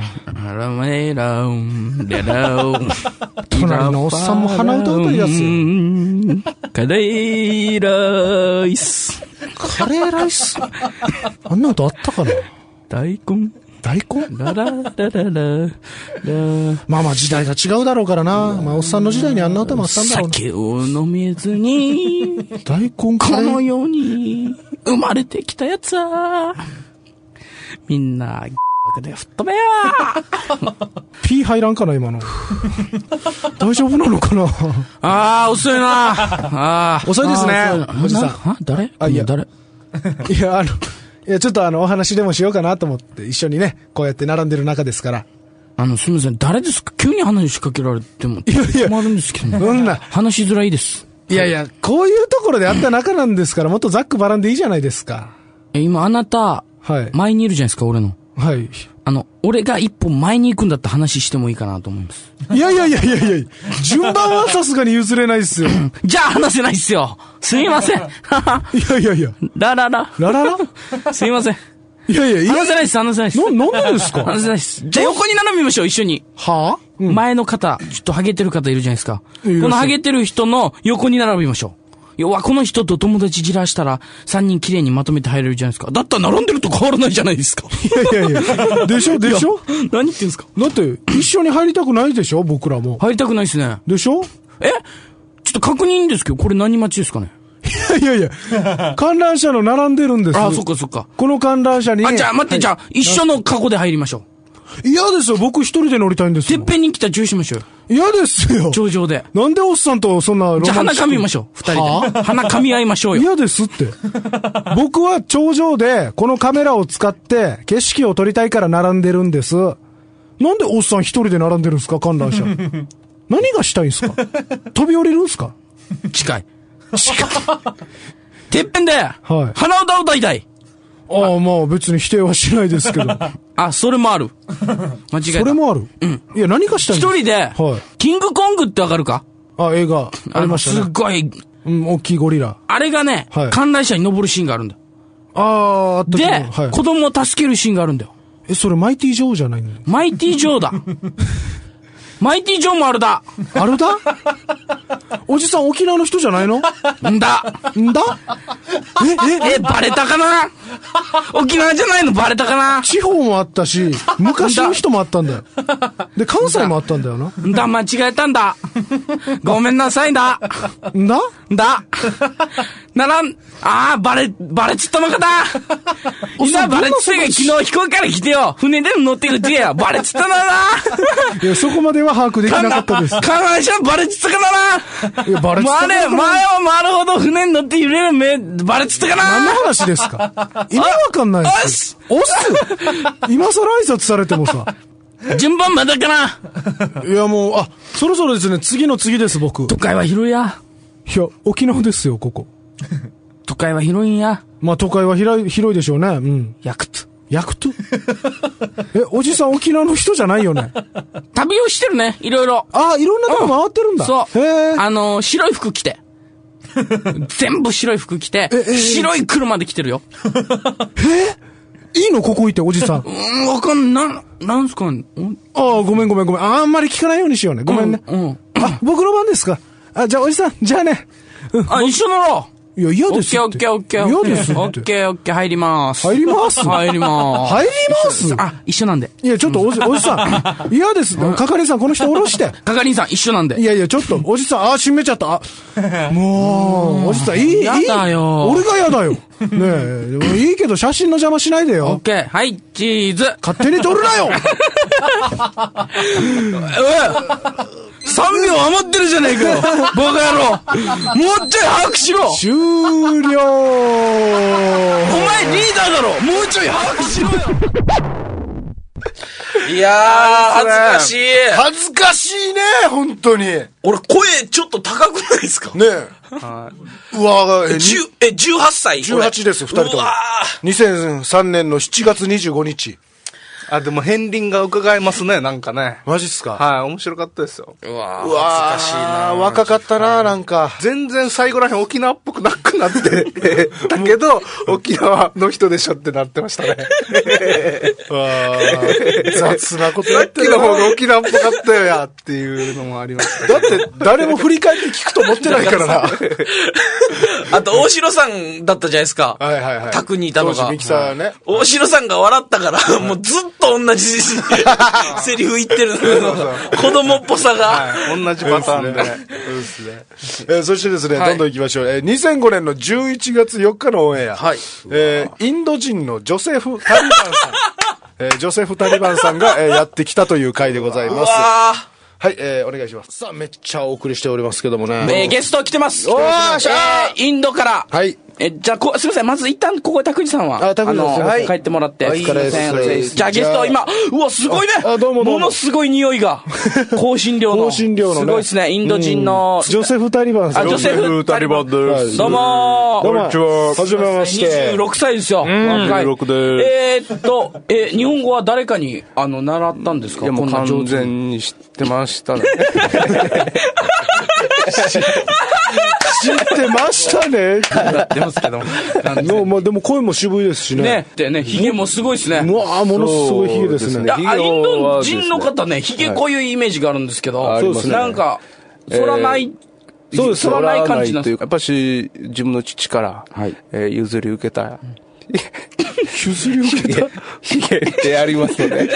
隣のおっさんも鼻歌歌いやすよ。 カレーライス。 カレーライスあんな歌あったかな。 大根大根ララララララまあまあ時代が違うだろうからな。まあおっさんの時代にあんな歌もあったんだろうな。 酒を飲めずに大根カレーこの世に生まれてきたやつはみんなで吹っ飛べよピー入らんかな今の大丈夫なのかな。 あー遅いなあ遅いですねおじさん。 あ誰あいや誰いやあのいやちょっとあのお話でもしようかなと思って一緒にねこうやって並んでる中ですから。 あのすみません誰ですか。急に話しかけられても困るんですけどね。 そんな話しづらいです。 いやいやこういうところであった仲なんですからもっとざっくばらんでいいじゃないですか。 え今あなた、 はい、 前にいるじゃないですか俺の。 はい。 あの、俺が一歩前に行くんだったら話してもいいかなと思います。 いやいやいやいやいや、順番はさすがに譲れないっすよ。 じゃあ話せないっすよ。すみません。いやいやいや。 ラララ。 ラララすみません。 いやいやいや。 話せないっす、話せないっす。 な、なんでですか話せないっす。じゃあ横に並びましょう、一緒に。 はぁ、 うん、前の方、ちょっとハゲてる方いるじゃないですか。このハゲてる人の横に並びましょう。要はこの人と友達じらしたらさんにん綺麗にまとめて入れるじゃないですか。だったら並んでると変わらないじゃないですか。 いやいやいや。でしょでしょ何言ってんですか。 だって一緒に入りたくないでしょ僕らも。 入りたくないですね。 でしょえちょっと確認ですけど、これ何待ちですかね。 いやいやいや。観覧車の並んでるんです。 あ、そっかそっか。 この観覧車に。 あ、じゃあ待って、はい、じゃあ一緒のカゴで入りましょう。 嫌ですよ。僕一人で乗りたいんですよ。 てっぺんに来たら注意しましょうよ。 嫌ですよ。 頂上で。 なんでおっさんとそんなロマンチック。 じゃあ鼻噛みましょう。二人で。鼻噛み合いましょうよ。 嫌ですって。僕は頂上でこのカメラを使って景色を撮りたいから並んでるんです。なんでおっさん一人で並んでるんですか観覧車。何がしたいんですか飛び降りるんですか。 近い。近い。てっぺんで、はい、鼻歌歌いたい。 ああ、まあ別に否定はしないですけど。 あ、それもある。間違えた。 それもある。うん。いや、何かしたいんですか。 一人で、はい。キングコングってわかるか。 あ、映画。ありましたね。 すっごい。 うん、大きいゴリラ。 あれがね、はい、観覧車に登るシーンがあるんだよ。 ああ、あったで、はい、子供を助けるシーンがあるんだよ。 え、それマイティジョーじゃないの。 マイティジョーだ。マイティジョーもあるだ。 あるだおじさん沖縄の人じゃないのんだ。んだえ、 え、え、バレたかな沖縄じゃないのバレたかな。 地方もあったし、昔の人もあったんだよ。で、関西もあったんだよな。 んだ、間違えたんだ。ごめんなさいんだ。 んだんだ。ならん、あー、バレ、バレつったまかだ。いざバレつったが昨日飛行機から来てよ。船で乗ってくってや。バレつったなな。 いや、そこまでは把握できなかったです。 観覧車バレつったかな。 いや、バレつったかな。 前を回るほど船に乗って揺れる目、バレつったかな。 何の話ですか。意味わかんないです。押す今更挨拶されてもさ。 順番まだかな。 いやもう、あ、そろそろですね、次の次です、僕。 都会は広いや。 いや、沖縄ですよ、ここ。 都会は広いんや。 まあ、都会は広い、広いでしょうね。うん。 ヤクト。 ヤクトえ、おじさん沖縄の人じゃないよね。 旅をしてるね、いろいろ。 ああ、いろんなとこ回ってるんだ。 そう。 へえ。 あのー、白い服着て。全部白い服着て、白い車で来てるよ。 えいいのここ行って、おじさん。 うん、わかんな、なんすかんああ、ごめんごめんごめん。あんまり聞かないようにしようね。ごめんね。うん。うん、あ、僕の番ですか。あ、じゃあおじさん、じゃあね。 うん、あ、一緒乗ろう。 いや、嫌ですって。 オッケーオッケーオッケー。 嫌ですって。 オッケーオッケー、入ります。 入ります入ります。 入りますあ、一緒なんで。 いや、ちょっとおじ、おじさん。嫌です。係員さん、この人下ろして。 係員さん、一緒なんで。 いやいや、ちょっと、おじさん、あ、閉めちゃった。もう、おじさん、いい、いい。 やだよ。 俺が嫌だよ。ねえ、でもいいけど写真の邪魔しないでよ。 オッケー、はい、チーズ。 勝手に撮るなよさんびょう余ってるじゃねえかよ。バカ野郎。もうちょい早くしろ。 終了。お前リーダーだろ。もうちょい早くしろよ。 いやー、恥ずかしい。 恥ずかしいね、本当に。 俺、声ちょっと高くないですかねえ。うわえ、じゅう、え、じゅうはっさい ?じゅうはちです、二人とも。にせんさんねんのしちがつにじゅうごにち。 あ、でも片鱗が伺えますね、なんかね。 マジっすか？ はい、面白かったですよ。 うわうわ恥ずかしいな。 若かったな、なんか。 全然最後らへん沖縄っぽくなくなって、だけど、沖縄の人でしょってなってましたね。 雑なことやってるさっきの方が沖縄っぽかったよや、っていうのもありました。 だって、誰も振り返って聞くと思ってないからな。 あと、大城さんだったじゃないですか。 はいはいはい。 宅にいたのが。 ミキサーね。 大城さんが笑ったから、もうずっと同じセリフ言ってるの。子供っぽさが。 はい、同じパターンで。 そうですね。えー、そしてですね、はい、どんどん行きましょう。えー、にせんごねんのじゅういちがつよっかのオンエア。はい。えー、インド人のジョセフ・タリバンさん。えー、ジョセフ・タリバンさんが、えー、やってきたという回でございます。はい、えー、お願いします。さあ、めっちゃお送りしておりますけどもね。 えー、ゲスト来てます。 おーしゃー、えー、インドから。 はい。 え、じゃあ、こ、すみません。まず一旦、ここで拓司さんは。 あ、拓司さん。 はい。帰ってもらって。 お疲れ様です。 じゃあ、ゲスト、今、うわ、すごいね。 あ、どうもどうも。 ものすごい匂いが。香辛料の。 香辛料のね。 すごいですね。インド人の。 ジョセフ・タリバンさん。 あ、ジョセフ・タリバンです。どうもー。 どうも。はじめまして。 にじゅうろくさいですよ。 にじゅうろくで。 えーっと、え、日本語は誰かに、あの、習ったんですか？ いや、もう完全に知ってましたね。 知ってましたね。 やってますけど。 のまあでも声も渋いですしね。 ね。でね、髭もすごいですね。 うわあ、ものすごい髭ですね。 いや、インド人の方ね、髭こういうイメージがあるんですけど、そうですね。なんか、反らない、 そうです。 反らない感じなんですか。やっぱし、自分の父から、え譲り受けた。 譲り受けたヒゲってありますよね。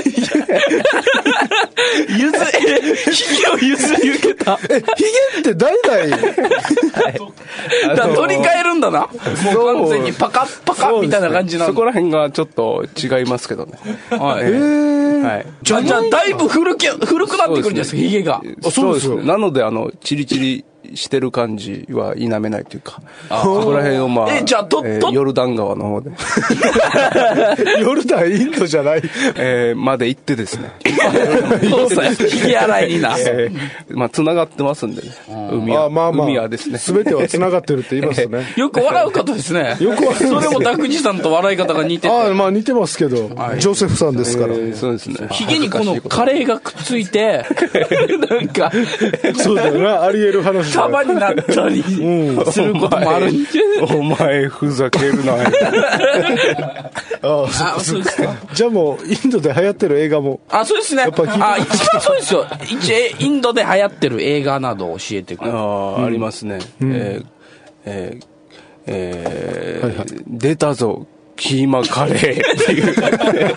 ゆず、ヒゲを譲り受けた。 え、ヒゲって代々 だ取り替えるんだな。もう完全にパカッパカッみたいな感じなの。 そこら辺がちょっと違いますけどね。 はい。 えー、 はい。 じゃあ、じゃあ、だいぶ古く、古くなってくるんじゃないですか、ヒゲが。 あ、そうですよ。 なので、あの、チリチリしてる感じは否めないというか、そこら辺をまあ、 え、じゃあ、と、 えー、 と、 ヨルダン川の方で。 ヨルダン、インドじゃない。 えー、まで行ってですね。 そうさ、ヒゲ洗いにな。 えー、まあ、繋がってますんでね。海は、まあまあ、海はですね。 すべては繋がってるって言いますね。 よく笑う方ですね。 よく笑う。 それも拓司さんと笑い方が似てて。 ああ、まあ似てますけど、はい、ジョセフさんですから。えー、そうですね。 ヒゲにこのカレーがくっついて、なんか、 そうだよな、あり得る話だ。 束になったりすることもあるんじゃない。お前、ふざけるな。 ああ、そうですか。じゃあもう、インドで流行ってる映画も。 あ、そうですね。やっぱあ、一番そうですよ。一インドで流行ってる映画などを教えてくれる。 ああ、うん、ありますね。うん、えー、えー、えーはいはい、出たぞ、キーマカレーっていう。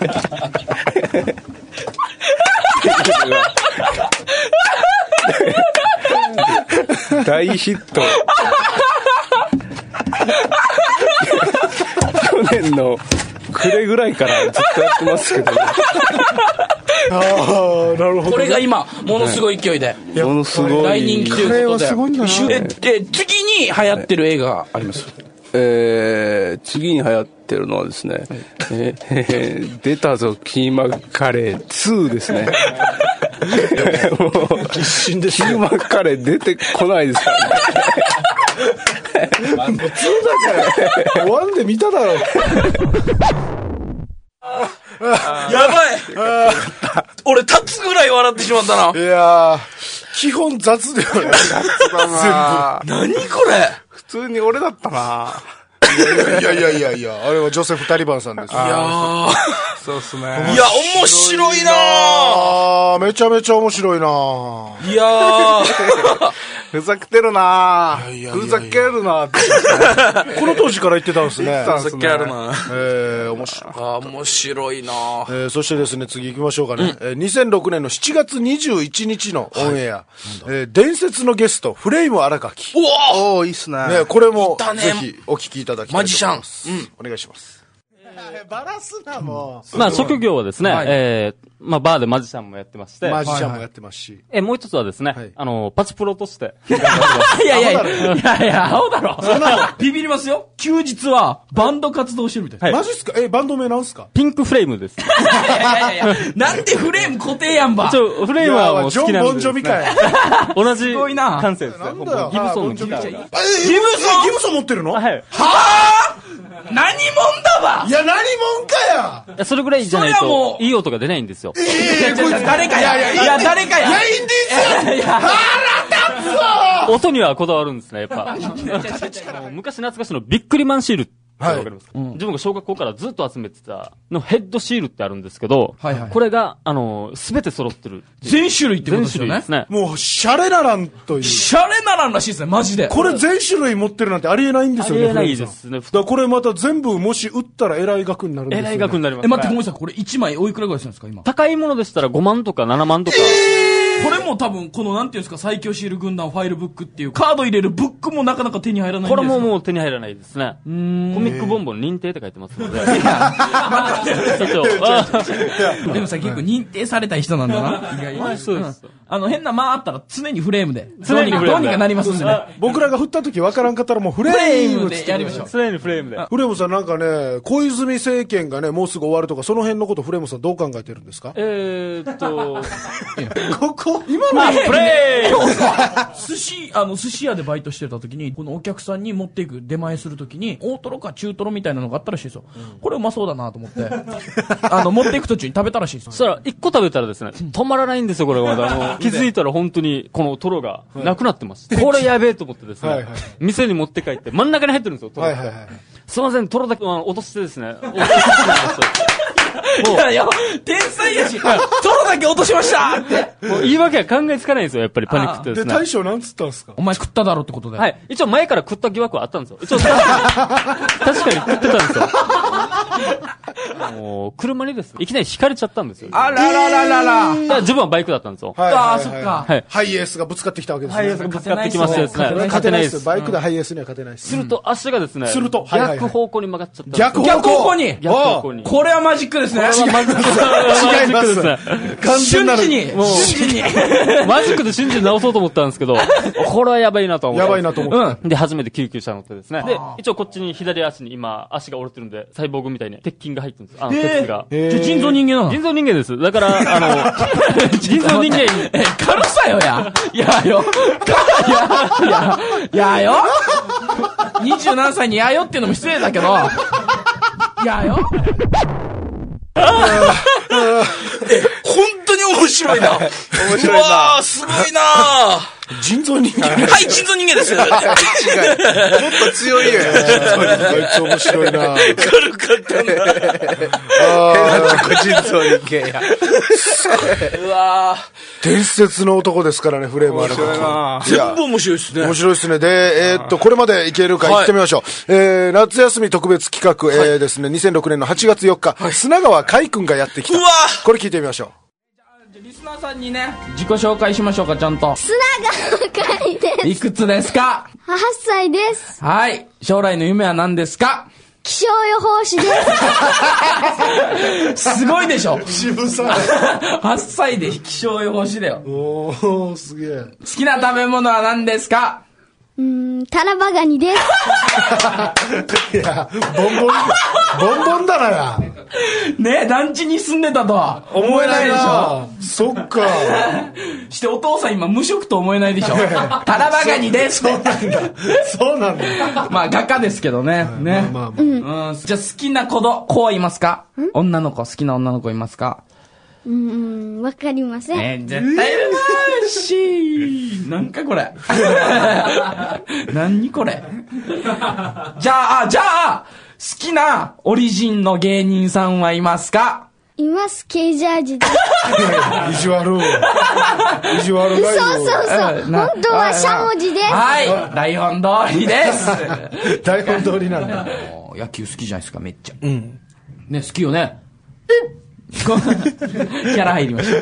大ヒット。去年の暮れぐらいからずっとやってますけどね。 ああ、なるほど。 これが今、ものすごい勢いで。 ものすごい。 大人気ということで。 すごいんだな。 え、で、次に流行ってる映画があります。 えー、次に流行ってるのはですね、はい、えー、出たぞキーマカレーツーですね。もう必死です。 キーマカレー出てこないですからね。 ツーだからワンで見ただろ。 やばい。俺立つぐらい笑ってしまったな。 いやー、基本雑だよね。 雑だな。 何これ。 普通に俺だったな。 いやいやいやいや、あれはジョセフ・タリバンさんです。いやー。 そうっすね。いや、面白いなー。 めちゃめちゃ面白いなー。 いやー。 ふざけてるなぁ。 いやいやいやふざけるなぁって。 この当時から言ってたんですね。 ふざけあるな。 えー、面白い。 ああ、面白いな。 えー、そしてですね、次行きましょうかね。うん、えー、にせんろくねんのしちがつにじゅういちにちのオンエア。はい、えー、伝説のゲスト、フレイム荒垣。 おおー、いいっすね。 ね、これも、 ね、 ぜひお聞きいただきたいと思います。マジシャン。うん。お願いします。 バラすな、もう。 まあ、職業はですね、はい、えー、まあ、バーでマジシャンもやってまして。 マジシャンもやってますし。 え、もう一つはですね、はい、あの、パチプロとして。 いやいやいや、いやいや、青だろ。ビビりますよ。休日は、バンド活動してるみたいな。 はい、マジっすか？え、バンド名なんすか？ ピンクフレームです。いやいやいや、なんでフレーム固定やんば。 ちょ、フレームはもう好きなんです、ね。 ジョン・ボンジョビかい。 同じ感性ですね。 なんだよ。 ギブソンのギター。 ギブソン？ギブソン持ってるの？ はい。 はぁ何者だわ。 いや、何者かや。 それぐらいじゃないと、いい音が出ないんですよ。 いやいや、誰かや。いや、誰かや。 いや、いいんですよ。いや、腹立つわ。 音にはこだわるんですね、やっぱ。昔懐かしのビックリマンシール。はい。わかりますか、うん、自分が小学校からずっと集めてたのヘッドシールってあるんですけど、はいはい、これが、あの、すべて揃ってる。 全種類ってことですよね。 全種類ですね。 もう、シャレならんという。 シャレならんらしいですね、マジで。 これ全種類持ってるなんてありえないんですよね。 ありえないですね。 だからこれまた全部もし売ったらえらい額になるんですよ、ね。 えらい額になります。 え、待って、ごめんなさい。これいちまいおいくらぐらいするんですか、今。 高いものでしたらごまんとかななまんとか。 えーこれも多分、このなんていうんですか、最強シール軍団ファイルブックっていう、カード入れるブックもなかなか手に入らないんですか？ これももう手に入らないですね。コミックボンボン認定って書いてますので。いや、 でもさ、結構認定された人なんだな。意外に。そうです。あの、変な間あったら常にフレームで。常にフレームで。どうにかなりますんでね。 僕らが振った時分からんかったらもうフレームでやりましょう。 常にフレームで。 フレームさんなんかね、小泉政権がね、もうすぐ終わるとか、その辺のことフレームさんどう考えてるんですか？ えーっと、 ここ、今のプレイ寿司、あの、寿司屋でバイトしてた時に、このお客さんに持っていく出前する時に、大トロか中トロみたいなのがあったらしいですよ。うん、これうまそうだなと思って、あの、持っていく途中に食べたらしいですよ。 そしたら、一個食べたらですね、止まらないんですよ、これまだ。あの、気づいたら本当に、このトロがなくなってます。はい、これやべえと思ってですね、はいはい、店に持って帰って、真ん中に入ってるんですよ、トロが。はいはいはい、すいません、トロだけ落としてですね、落としていやいや、天才やし、トロだけ落としましたって。 もう言い訳は考えつかないんですよ、やっぱりパニックってですね。 で、大将なんつったんですか？ お前食っただろってことで。 はい。一応前から食った疑惑はあったんですよ。一応確かに、確かに食ってたんですよ。もう、車にですね、いきなり引かれちゃったんですよ。 あららららら。 いや、自分はバイクだったんですよ。 はいはいはい、ああ、そっか。 はい。 ハイエースがぶつかってきたわけですね。 ハイエースがぶつかってきましてですね。 勝てないです。バイクでハイエースには勝てないです。 すると足がですね、 すると、 逆方向に曲がっちゃった。 逆方向に逆方向に。 これはマジックですね。 違います。違います。完全なる。 瞬時に。瞬時に。 マジックで瞬時に直そうと思ったんですけど、これはやばいなと思って。 やばいなと思って。 うん。で、初めて救急車乗ってですね。で、一応こっちに左足に今、足が折れてるんで、サイボーグみたいに鉄筋が入ってるんです。あの、鉄が。 じゃ、人造人間なの？ 人造人間です。だから、あの、人造人間。 え、軽さよや。いやよ。いや、いや、やよ。二十何歳にやよっていうのも失礼だけど、やよ。え、本当に面白いな。面白いな。うわー、すごいな。 人造人間。 はい、人造人間です。違う。もっと強いよ。 めっちゃ面白いな。 軽かったな。 変なとこ人造人間や。 うわー。伝説の男ですからね、フレームあるから。 全部面白いですね。 面白いですね。で、えー、っと、これまでいけるか行ってみましょう。はい、えー、夏休み特別企画、はい、えー、ですね、にせんろくねんのはちがつよっか、はい、砂川海君がやってきた。うわこれ聞いてみましょう。 リスナーさんにね、自己紹介しましょうか、ちゃんと。 砂川海です。 いくつですか？ はっさいです。 はい。将来の夢は何ですか？ 気象予報士です。すごいでしょ？ 渋さ。 はっさいで気象予報士だよ。 おー、すげえ。 好きな食べ物は何ですか？ うーん、タラバガニです。 いや、ボンボン、ボンボンだなや。 ねえ、団地に住んでたとは思えないでしょ。 そっか。 してお父さん今無職と思えないでしょ。タラバガニです。 そうなんだ。そうなんだ。 まあ画家ですけどね。ね。まあまあまあ。うん。じゃあ好きな子ど、子はいますか？女の子、好きな女の子いますか？ うーん、わかりません。 えー、絶対いるなしー。なんかこれ。何これ。じゃあ、じゃあ、好きなオリジンの芸人さんはいますか？ います、ケージャージで。 意地悪。意地悪がいい。 そうそうそう。本当はしゃもじです。 はい。台本通りです。 台本通りなんだ。 野球好きじゃないですか、めっちゃ。 うん。 ね、好きよね。キャラ入りました。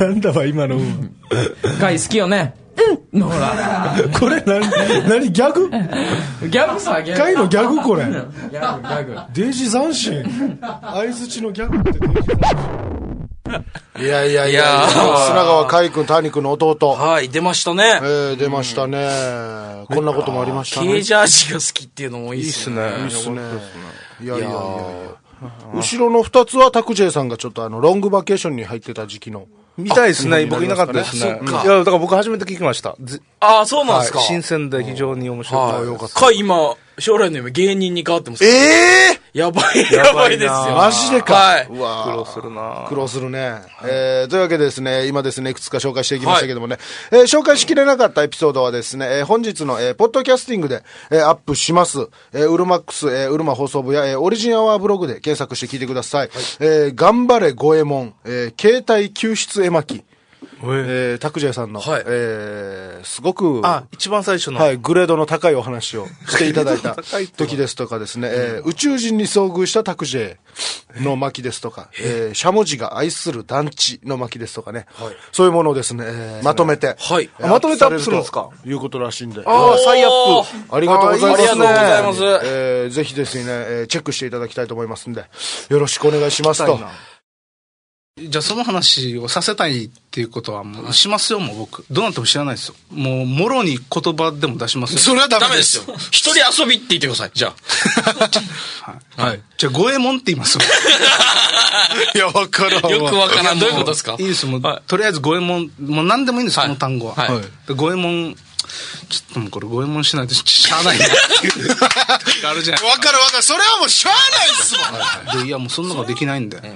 なんだわ、今の。 ガイ好きよね。うん。ほら。 これ何、何ギャグギャグさ、ギャグ。 ガイのギャグこれ。 ギャグ、ギャグ。 デージ斬新。相づちのギャグってデージ斬新。いやいやいや、砂川海君、谷君の弟。 はい、出ましたね。 えー、出ましたね。こんなこともありましたね。 ケージャージが好きっていうのもいいっすね。 いいっすね。いやいやいや。後ろの二つはタクジェイさんがちょっとあの、ロングバケーションに入ってた時期の。 見たいですね。僕いなかったですね。いや、だから僕初めて聞きました。 ああ、そうなんですか。 新鮮で非常に面白かった。 よかった。か、今、将来の夢芸人に変わってます。 ええやばい、やばいですよ。 マジでか。 はい。 うわ苦労するな苦労するね。えー、というわけでですね、今ですね、いくつか紹介していきましたけどもね、えー、紹介しきれなかったエピソードはですね、えー、本日の、えー、ポッドキャスティングで、えー、アップします。えー、ウルマックス、えー、ウルマ放送部や、えー、オリジンアワーブログで検索して聞いてください。はい、えー、頑張れ五右衛門、えー、携帯救出絵巻。えー、タクジェイさんの、はい、えー、すごく、 あ、一番最初の、 はい、グレードの高いお話をしていただいた時ですとかですね、えー、宇宙人に遭遇したタクジェイの巻ですとか、えー、しゃもじが愛する団地の巻ですとかね、はい、そういうものをですね、えー、まとめて、 はい、 まとめてアップするんですかいうことらしいんで、 ああ、再アップ。 ありがとうございます。 ありがとうございます。 えー、ぜひですね、えー、チェックしていただきたいと思いますんで、よろしくお願いしますと。 じゃあその話をさせたいっていうことはもうしますよ、もう僕。どうなっても知らないですよ。もう、もろに言葉でも出しますよ。 それはダメですよ。一人遊びって言ってください、じゃあ。はい。じゃあ、五右衛門って言います。 いや、わからん。 よくわからん。どういうことですか？ いいですもう、はい、とりあえず五右衛門、もう何でもいいんです、はい、この単語は。はい。で五右衛門、ちょっともうこれ五右衛門しないとしゃあないなっていう。あるじゃない。 わかるわかる。それはもうしゃあないっすもん。 はい、で、いや、もうそんなのできないんで。はい。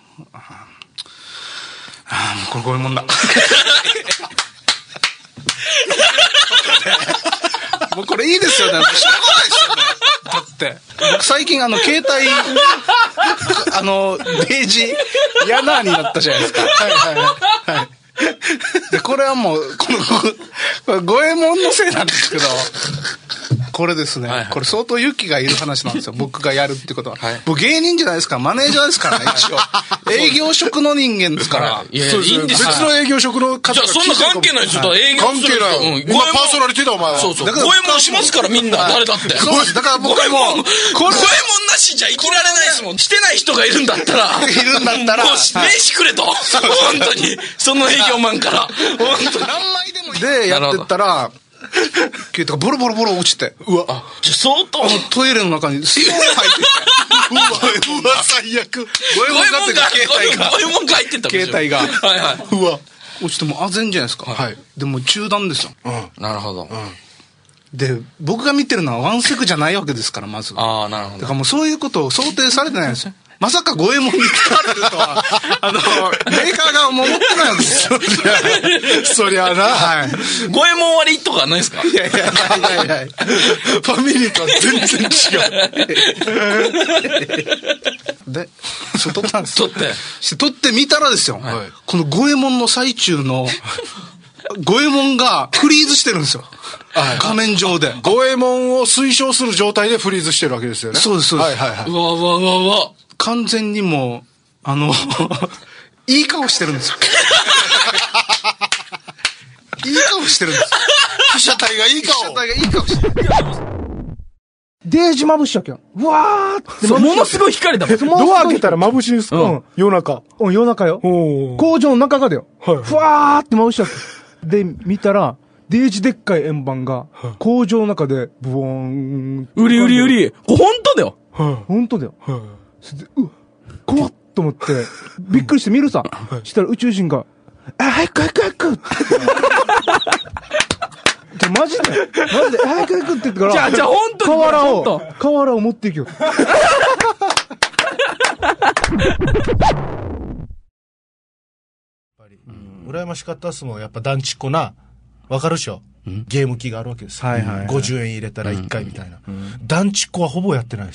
ああ、もうこれ五右衛門だ。もうこれいいですよね。しょうがないですよね。だって。僕最近あの、携帯、あの、デージ、ヤナーになったじゃないですか。はいはいはい。で、これはもう、この、五右衛門のせいなんですけど、これですね、はいはい、これ相当勇気がいる話なんですよ。僕がやるってことは。はい、僕芸人じゃないですから、マネージャーですからね、一応。営業職の人間ですから。 いやいや、いいんですよ。 別の営業職の方が。 じゃあそんな関係ないですよ。はい、営業関係ないよ。今パーソナリティだ、お前は。 そうそう。五右衛門しますから、みんな。誰だって。 そうです。だから僕も。 五右衛門、五右衛門なしじゃ生きられないですもん。してない人がいるんだったら。 いるんだったら。 もう、名刺くれと。本当に。その営業マンから。本当に。 何枚でもいい。で、やってったら、携帯がボロボロボロ落ちて。 うわ、あ、じゃ相当。 トイレの中にスポーン入ってきて。 うわ、うわ、最悪。 五右衛門が、携帯が。五右衛門が入ってた。 携帯が。 はいはい。 うわ。落ちてもあぜんじゃないですか。 はい。 でも中断ですよ。 うん。なるほど。うん。 で、僕が見てるのはワンセグじゃないわけですから、まず。 ああ、なるほど。 だからもうそういうことを想定されてないんですよ。まさか五右衛門に使われるとは、あの、メーカーが思ってないわけですよ。 そりゃな。はい。 五右衛門割とかないですか？ いやいやいやいやファミリーとは全然違う。で、それ撮ったんです撮って。 して撮ってみたらですよ。はい、この五右衛門の最中の、五右衛門がフリーズしてるんですよ。はい、画面上で。 五右衛門を推奨する状態でフリーズしてるわけですよね。 そうです、そうです。 はいはいはい。 うわうわうわうわ。 完全にもう、あの、いい顔してるんですよ。いい顔してるんですよ。 被写体がいい顔。 被写体がいい顔してる。 デージ眩しいわけよ。うわーって。 ものすごい光だもん。 ドア開けたら眩しいんですか？うん。夜中。うん、夜中よ。工場の中がだよ。はい。ふわーって眩しいわけ。で、見たら、デージでっかい円盤が、工場の中で、ブワーン。 うりうりうり。これ本当だよ。 はい。本当だよ。はい。それで、うわ、怖っと思って、びっくりして見るさ。したら宇宙人が、あ、早く早く早くじゃ、マジでマジで早く早くって言ってから、 じゃあ、じゃあ本当に瓦を、瓦を持っていくよ。 羨ましかったっすもん。やっぱ団地っ子な。わかるでしょ？ゲーム機があるわけです。 はいはい。 ごじゅうえん入れたらいっかいみたいな。団地っ子はほぼやってないですよ。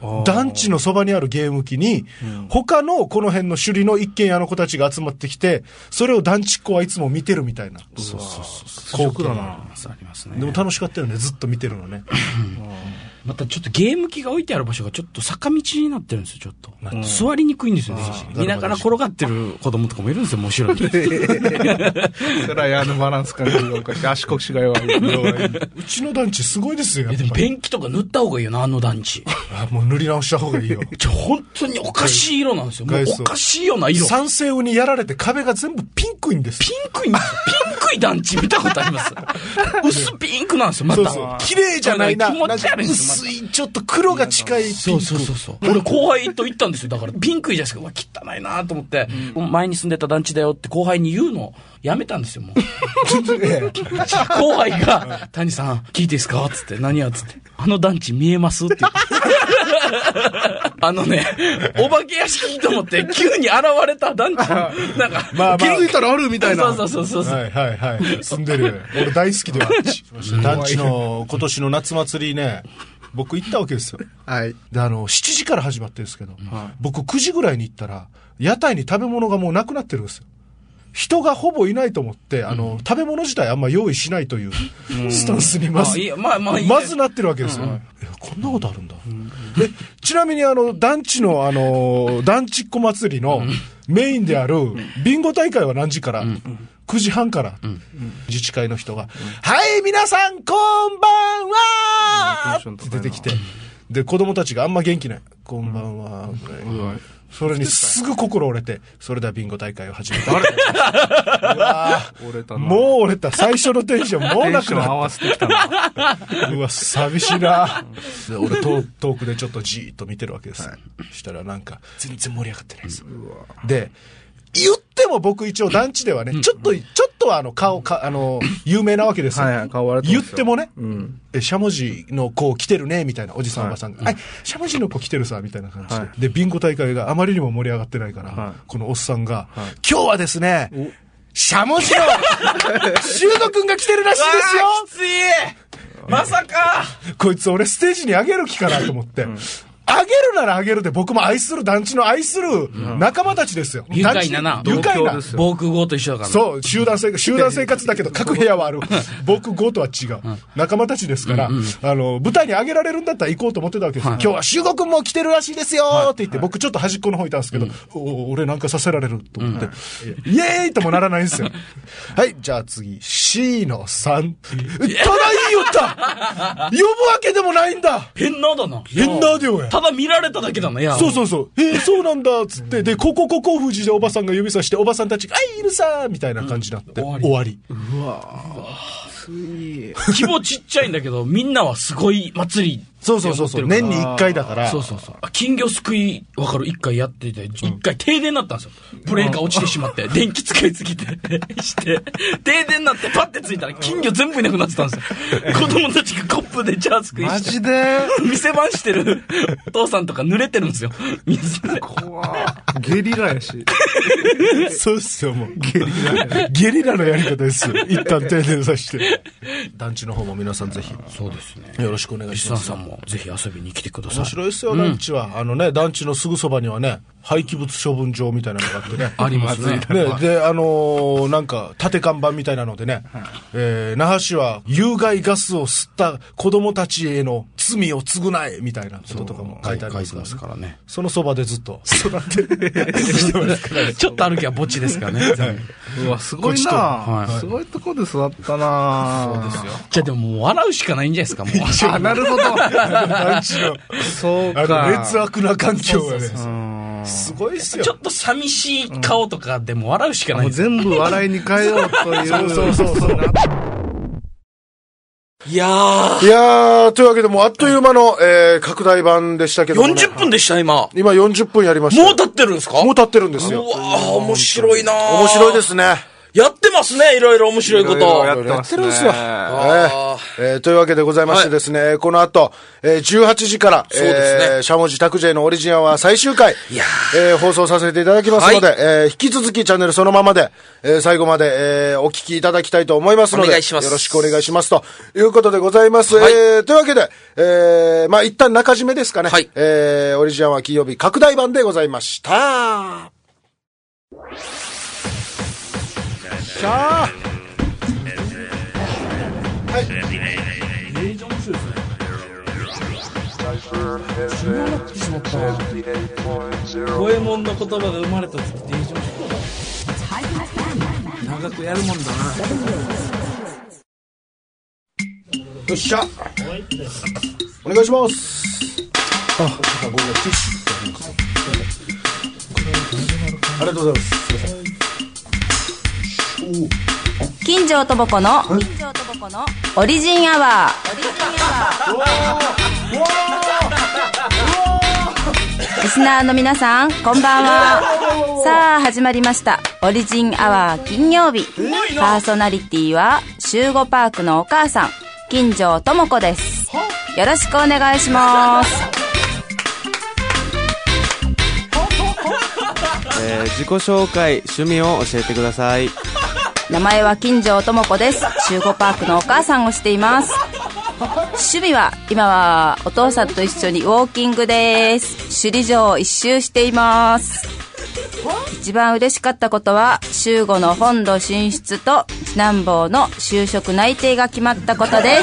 団地のそばにあるゲーム機に、うん、他のこの辺の首里の一軒家の子たちが集まってきて、それを団地っ子はいつも見てるみたいな。 そうそうそう。光景だな。ありますね。 でも楽しかったよね、ずっと見てるのね。 またちょっとゲーム機が置いてある場所がちょっと坂道になってるんですよ、ちょっと。うん、座りにくいんですよね。見ながら転がってる子供とかもいるんですよ、もう後ろに。 それは矢のバランス感覚がおかしい。足腰が弱い。 うちの団地すごいですよ。 でもペンキとか塗った方がいいよな、あの団地。 あ、もう塗り直した方がいいよ。 ちょ、本当におかしい色なんですよ。もうおかしいような色。 酸性雨にやられて壁が全部ピンクいんです。 ピンクいんですよ。ピンクい団地見たことあります。薄ピンクなんですよ、また。そうそう。 綺麗じゃないな。 気持ち悪いんですよ。 薄い、ちょっと黒が近いピンク。 そうそうそうそう。俺後輩と行ったんですよ。だからピンクいじゃないですか。うわ、汚いなと思って、うん、前に住んでた団地だよって後輩に言うのやめたんですよ、もう。後輩が、谷さん、聞いていいですかつって、何やつって。あの団地見えますって言って。あのね、お化け屋敷と思って急に現れた団地。なんか、 まあまあ、 気づいたらあるみたいな。 そうそうそうそう。 はいはいはい。住んでる。俺大好きでは。団地の今年の夏祭りね、僕行ったわけですよ。 はい。 で、あの、しちじから始まってるんですけど、はい、僕くじぐらいに行ったら、屋台に食べ物がもうなくなってるんですよ。人がほぼいないと思って、あの、うん、食べ物自体あんま用意しないというスタンスにまず、うん、まあまあ、まずなってるわけですよ。うんうん、こんなことあるんだ。うん、で、ちなみにあの、団地のあの、団地っ子祭りのメインであるビンゴ大会は何時から、うんうんくじはんから、うん、自治会の人が、うん、はい、皆さん、こんばんはーって出てきて、で、子供たちがあんま元気ない。こんばんは、うんうん、それにすぐ心折れて、それではビンゴ大会を始めた。うわ折れたな。もう折れた。最初のテンションもうなくなった。合わせてきたな。うわ、寂しいな。で俺遠、遠くでちょっとじーっと見てるわけです。はい、したらなんか、全然盛り上がってないです。うん、で、言っても僕一応団地ではね、うん、ちょっと、ちょっとあの顔、か、あの、有名なわけですよ。はいはい、顔笑ってますよ。言ってもね、うん、え、しゃもじの子来てるね、みたいな、おじさん、はい、おばさんが、はい、しゃもじの子来てるさ、みたいな感じで。はい、で、ビンゴ大会があまりにも盛り上がってないから、はい、このおっさんが、はい、今日はですね、しゃもじの、シュートくんが来てるらしいですよ。 きついまさかこいつ俺ステージに上げる気かなと思って。うんあげるならあげるで僕も愛する団地の愛する仲間たちですよ。 愉快なな。 愉快な。 防空壕と一緒だから。 そう、集団生活、集団生活だけど各部屋はある。防空壕とは違う。仲間たちですから、あの、舞台にあげられるんだったら行こうと思ってたわけです。今日は修吾くんも来てるらしいですよって言って、僕ちょっと端っこの方いたんですけど、お俺なんかさせられると思って、イエーイともならないんですよ。はい、じゃあ次、C のさん。ただいい歌呼ぶわけでもないんだ変なだな。 変なでよや。 ただ見られただけだな、や。 そうそうそう。えー、そうなんだ、つって。で、ここここ富士でおばさんが指さして、おばさんたちが、あい、いるさーみたいな感じになって、うん、終わり。 うわぁ。規模ちっちゃいんだけど、みんなはすごい祭り。 そうそうそうそう。年に一回だから。 そうそうそう。金魚すくい、わかる？一回やってて、一回停電になったんですよ。ブレーカー落ちてしまって、電気使いすぎて、して、停電になってパッてついたら金魚全部いなくなってたんですよ。子供たちがコップでチャーすくいして。 マジで店番してるお父さんとか濡れてるんですよ。水で。 怖ゲリラやし。 そうっすよ、もう。ゲリラ。ゲリラのやり方ですよ。一旦停電させて。団地の方も皆さんぜひ。 そうですね。 よろしくお願いします。 さんもぜひ遊びに来てください。 面白いですよ、団地は。あのね、団地のすぐそばにはね、廃棄物処分場みたいなのがあってね。 ありますね。 ね、で、あのー、なんか、縦看板みたいなのでね、はい、えー、那覇市は有害ガスを吸った子供たちへの罪を償え、みたいなこととかも書いてありますからね。 ますからね。 そのそばでずっと育ってしてますからね。 ちょっと歩きは墓地ですからね。はい、 うわ、すごいな、はい、すごいとこで育ったなそうですよ。じゃあでももう笑うしかないんじゃないですか、もう。 あ、なるほど。 団地の。そうか。あの、劣悪な環境がね。すごいっすよ。 ちょっと寂しい顔とかでも笑うしかない。 もう全部笑いに変えようという。 そうそうそうそう。 いやー。 いやー、というわけでもうあっという間の、えー、拡大版でしたけども、ね。 よんじゅっぷんでした、今。 今よんじゅっぷんやりました。 もう経ってるんですか？ もう経ってるんですよ。 うわー、面白いなー。 面白いですね。 やってってますね、いろいろ面白いこと。 やってるんですよ。えーえー、というわけでございましてですね、はい、この後、えー、じゅうはちじから、そうですね、えー、しゃもじたくじのオリジンアワー最終回、いやえー、放送させていただきますので、はい、えー、引き続きチャンネルそのままで、えー、最後まで、えー、お聞きいただきたいと思いますので、お願いします。よろしくお願いしますということでございます。はい、えー、というわけで、えー、まあ一旦中締めですかね。はい、えー、オリジンアワー金曜日拡大版でございました。しゃーはい。めっちゃ面白いですね。知らなくてしまったな。五右衛門の言葉が生まれた時ってデージ面白い。長くやるもんだな。よっしゃ。お願いします。あ、ごめんなさい。ティッシュ。ありがとうございます。 金城とぼこのオリジンアワー。リスナーの皆さんこんばんは。さあ始まりましたオリジンアワー金曜日。パーソナリティは集合パークのお母さん金城ともこです。よろしくお願いします。 えー、自己紹介趣味を教えてください。 名前は金城ともこです。集合パークのお母さんをしています。趣味は今はお父さんと一緒にウォーキングです。首里城を一周しています。一番嬉しかったことは週ごの本土進出と次男坊の就職内定が決まったことです。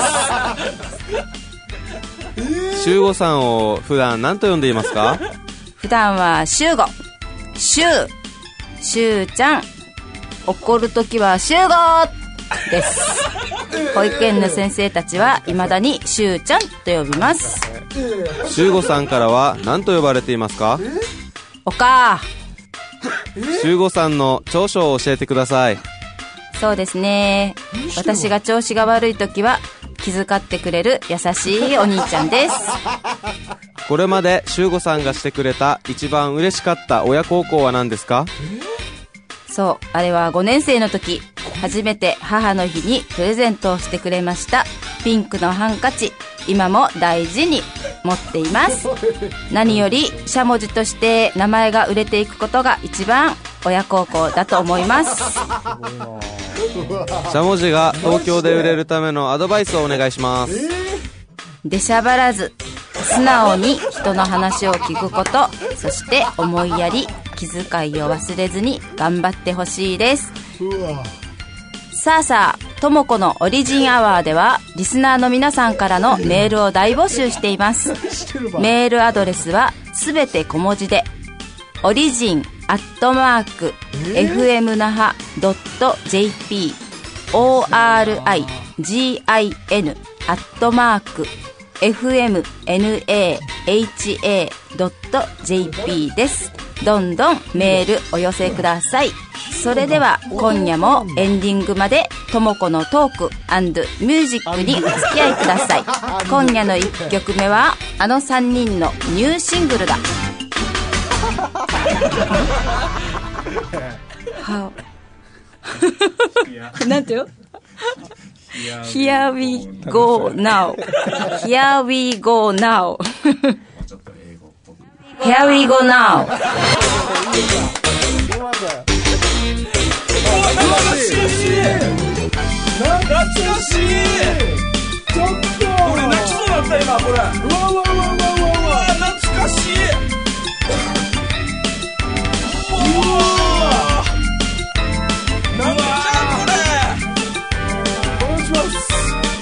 週ごさんを普段何と呼んでいますか？ 普段は週ご、週、週ちゃん、怒るときは週ごです。保育園の先生たちは未だに週ちゃんと呼びます。 週ごさんからは何と呼ばれていますか？ おかー。週ごさんの長所を教えてください。 そうですね、私が調子が悪いときは気遣ってくれる優しいお兄ちゃんです。 これまで週ごさんがしてくれた一番嬉しかった親孝行は何ですか？ そう、あれはごねん生の時、初めて母の日にプレゼントをしてくれましたピンクのハンカチ。今も大事に持っています。何よりしゃもじとして名前が売れていくことが一番親孝行だと思います。 しゃもじが東京で売れるためのアドバイスをお願いします。 出しゃばらず素直に人の話を聞くこと、そして思いやり気遣いを忘れずに頑張ってほしいです。さあさあ、ともこのオリジンアワーではリスナーの皆さんからのメールを大募集しています。メールアドレスはすべて小文字でオリジンアットマーク エフエム 那覇 ドット ジェーピー オーアールアイジーアイエヌ アットマーク エフエム ナハ ドット ジェーピー です。どんどんメールお寄せください。それでは今夜もエンディングまでともこのトーク&ミュージックにお付き合いください。今夜のいっきょくめはあのさんにんのニューシングルだ。なんてよHere we go now. Here we go now. Here we go now. 懐かしい。ちょっと俺泣きそうだった今これ。うわうわうわうわうわ懐かしい。うわなんだこれ。お願いします。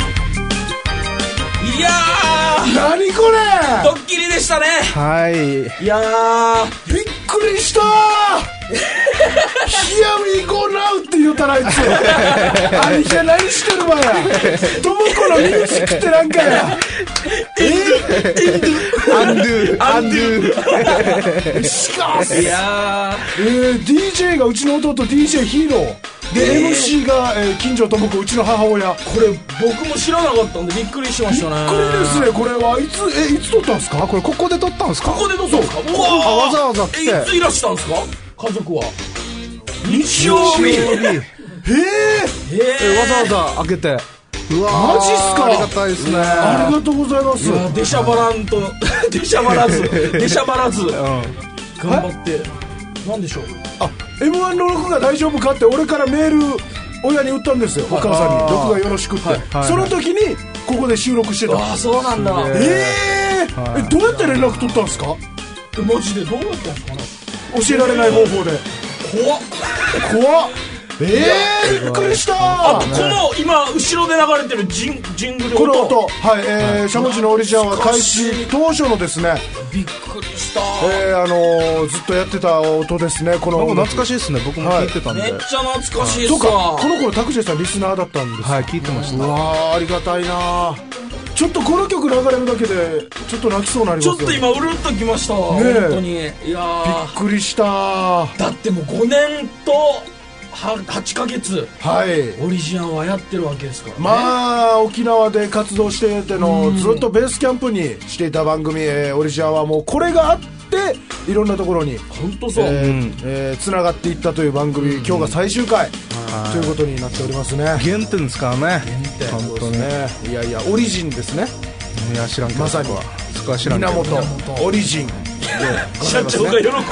いやー何これ。 ドッキリでしたね。 はい。 いやーびっくりしたー。Here we go now って言うたらあいつあいや何してるわやともこのミュージックってなんかやえアンドゥアンドゥしかしいやー、えー、ディージェー がうちの弟 ディージェー ヒーローで、えー、エムシー が、えー、金城智子うちの母親。 これ僕も知らなかったんでびっくりしましたね。 びっくりですね。これはいつえいつ撮ったんですか。これここで撮ったんですか。 ここで撮ったんですか。うわあわざわざ来てえいついらしたんですか家族は。日曜日へえわざわざ開けて。うわマジっすか。 ありがたいですね。 ありがとうございます。 いや出しゃばらんと出しゃばらず出しゃばらず、うん、頑張ってなんでしょう。 あ エムワン の録画大丈夫かって俺からメール親に打ったんですよ、はい、お母さんに録画よろしくって、はいはいはい、その時にここで収録してた。 ああそうなんだ。 えー、はい、えどうやって連絡取ったんですか。 マジでどうやったんですかね。 教えられない方法で。 怖っ怖っ。えー、びっくりした。 あとこの今後ろで流れてるジンジングル音、 この音、はい、えー、しゃもじのオリジナルは開始当初のですね、 びっくりした。 えー、あのー、ずっとやってた音ですね。この懐かしいですね。僕も聞いてたんで、はい、 めっちゃ懐かしいっすわ。 そうか、この頃拓司さんリスナーだったんです。 はい、聞いてました。 うわーありがたいな。ちょっとこの曲流れるだけでちょっと泣きそうになりますよ。 ちょっと今うるっときました、ね、本当に。いやびっくりした。 だってもうごねんとはちかげつ、はい、オリジナルはやってるわけですからね。 まあ沖縄で活動しててのずっとベースキャンプにしていた番組、えー、オリジナルはもうこれがあっていろんなところに本当そう、 えーえー、つながっていったという番組、今日が最終回ということになっておりますね。 原点ですからね。 原点本当ね。いやいやオリジンですね。 いや知らんけどまさにそこは知らんけど源オリジン社長が喜びそう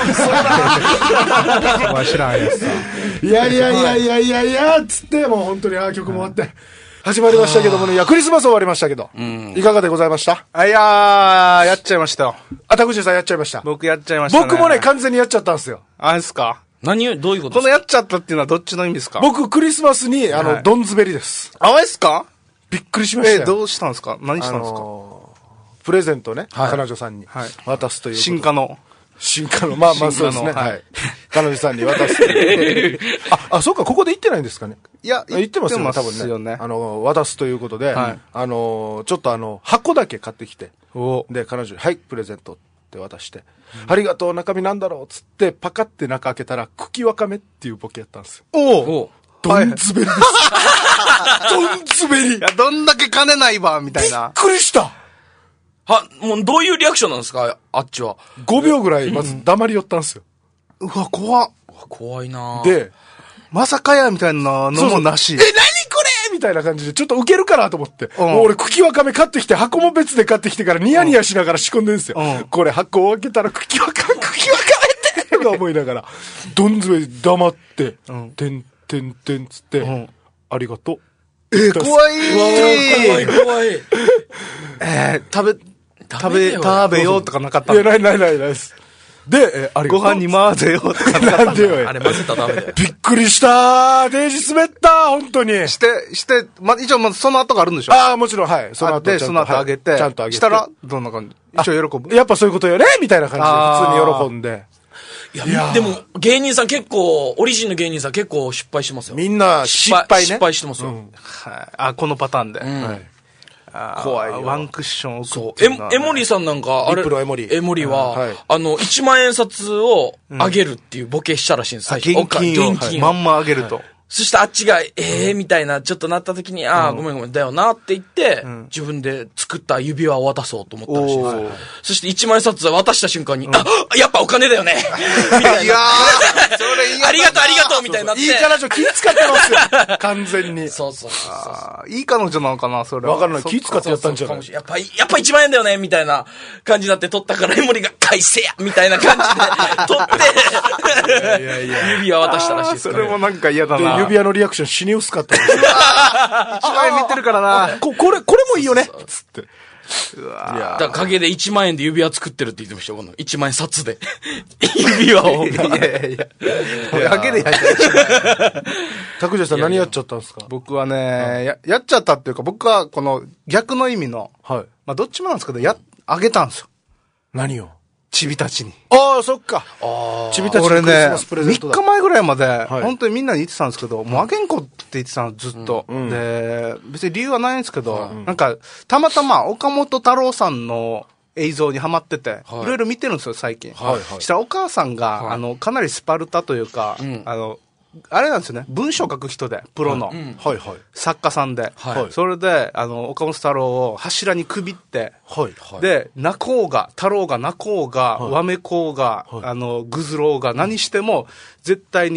な知らんやつさ。 いやいやいやいやいやいやつってもう本当にあ曲も終わって始まりましたけどもね。いやクリスマス終わりましたけど、うん、いかがでございました。 あいやーやっちゃいましたよ。 あたくじさんやっちゃいました。 僕やっちゃいましたね。 僕もね完全にやっちゃったんですよ。 あれですか。 何どういうことですか。 このやっちゃったっていうのはどっちの意味ですか。 僕クリスマスにあの、はい、ドンズベリです。 あれですか。 びっくりしましたよ。 えー、どうしたんですか。何したんですか。あのープレゼントね、はい、彼女さんに渡すという、はい、 進化の進化のまあまあそうですね、はい、彼女さんに渡すというああそうかここで言ってないんですかね。 いや言ってますよね多分ね。あの渡すということで、はい、あのちょっとあの箱だけ買ってきてで彼女にはいプレゼントって渡して、うん、ありがとう中身なんだろうっつってパカって中開けたら茎わかめっていうボケやったんですよ。 おおドンズベリです、はい、ドンズベリ。いやどんだけ金ないばみたいな。 びっくりした。 は、もうどういうリアクションなんですかあっちは。 ごびょうぐらいまず黙り寄ったんですよ。 うわ、怖っ。 怖いな。 で、 まさかやみたいなのもなし。 そうそうえ、何これみたいな感じで、ちょっとウケるかなと思って。うん、もう俺、茎わかめ買ってきて、箱も別で買ってきてからニヤニヤしながら仕込んでるんですよ。うん、これ箱を開けたら茎わかめ、茎わかめってとか思いながら、どんずべ黙って、うん、てんてんてんつって、うん、ありがとう。 えー、怖い怖い怖い。 えー、食べ、食べ、食べようとかなかった。 いや、ないないないないです。で、え、あれご飯に混ぜようとかなかった。 なんでよ。 あれ混ぜたらダメだよ。 びっくりしたー。デージ滑ったー、本当に。 して、して、ま、一応、ま、その後があるんでしょ。 ああ、もちろん、はい。 その後で、その後あげて、 ちゃんとあげて。 したら、どんな感じ。一応喜ぶ。 やっぱそういうことよねみたいな感じで、普通に喜んで。 いや、いやでも、芸人さん結構、オリジンの芸人さん結構失敗してますよ。 みんな、失敗ね。 失敗してますよ。 はい。あ、このパターンで。はい。怖い。ワンクッション置く。そう。エモリさんなんか、あれ、エモリ。エモリは、あの、いちまん円札をあげるっていうボケしたらしいんです。 現金を。現金を。まんまあげると。 そしてあっちが、ええー、みたいな、ちょっとなった時に、ああ、ごめんごめん、だよなって言って、自分で作った指輪を渡そうと思ったらしいんですよ。そしていちまん円札渡した瞬間に、あ、やっぱお金だよねみたいな。いやー、それいい。ありがとうありがとうみたいになって。 いい彼女気使ってますよ。完全に。 そうそうそう。いい彼女なのかな、それは。 わかんない。気使ってやったんじゃない。 やっぱ、やっぱいちまん円だよねみたいな感じになって取ったから、エモリが返せやみたいな感じで取って、いやいや指輪渡したらしいです。 それもなんか嫌だな。 指輪のリアクション死に薄かったです。 一万円見てるからな。 こ、これ、これもいいよねつって。 うわだから陰でいちまん円で指輪作ってるって言ってましたよ。このいちまん円札で。指輪を。いやいやいや。陰でやっちゃう。拓司さん何やっちゃったんですか。 僕はね、や、やっちゃったっていうか、僕はこの逆の意味の、はい。まあどっちもなんですけど、や、あげたんですよ。 何をチビたちに。 ああ、そっか。ああ。チビたちにクリスマスプレゼントだ。 みっかまえぐらいまで、はい、本当にみんなに言ってたんですけど、もうあげんこって言ってたの、ずっと。うん、で、別に理由はないんですけど、うん、なんか、たまたま岡本太郎さんの映像にハマってて、はい、いろいろ見てるんですよ、最近。はいはい、そしたらお母さんが、はい、あの、かなりスパルタというか、うん、あの、あれなんですよね。文章書く人で、プロの。はいはい、作家さんで。はい、それで、あの、岡本太郎を柱にくびって、はいはい、で、泣こうが、太郎が泣こうが、はい、わめこうが、はい、あの、ぐずろうが、何しても、絶対に、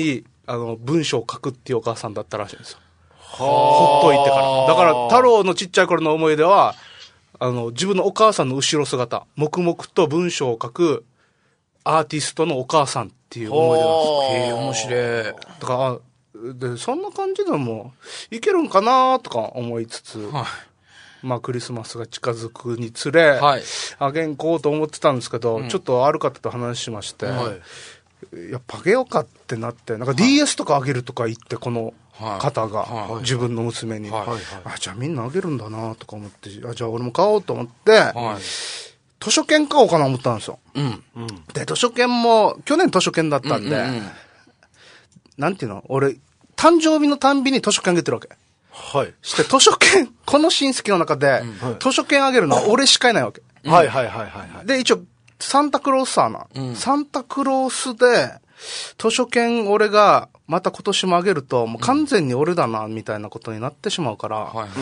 あの、文章を書くっていうお母さんだったらしいんですよ。ほっといてから。だから、太郎のちっちゃい頃の思い出は、あの、自分のお母さんの後ろ姿、黙々と文章を書くアーティストのお母さんっていう思い出なんですよ。 へえ、面白い。 だから、で、そんな感じでも、いけるんかなとか思いつつ、はい、まあ、クリスマスが近づくにつれ、はい、あげんこうと思ってたんですけど、うん、ちょっとある方と話しまして、はい、やっぱあげようかってなって、なんか ディーエス とかあげるとか言って、この方が、はい、自分の娘に、はいはい、あ、じゃあみんなあげるんだなとか思って、あ、じゃあ俺も買おうと思って、はい、図書券買おうかな思ったんですよ。うんうん、で、図書券も、去年図書券だったんで、うんうんうん、なんていうの、俺、誕生日のたんびに図書券あげてるわけ。はい。して、図書券、この親戚の中で、うん、図書券あげるのは俺しかいないわけ。うん、はいはいはいはい。で、一応、サンタクロースさな、うん。サンタクロースで、図書券俺が、また今年もあげると、もう完全に俺だな、みたいなことになってしまうから、うん、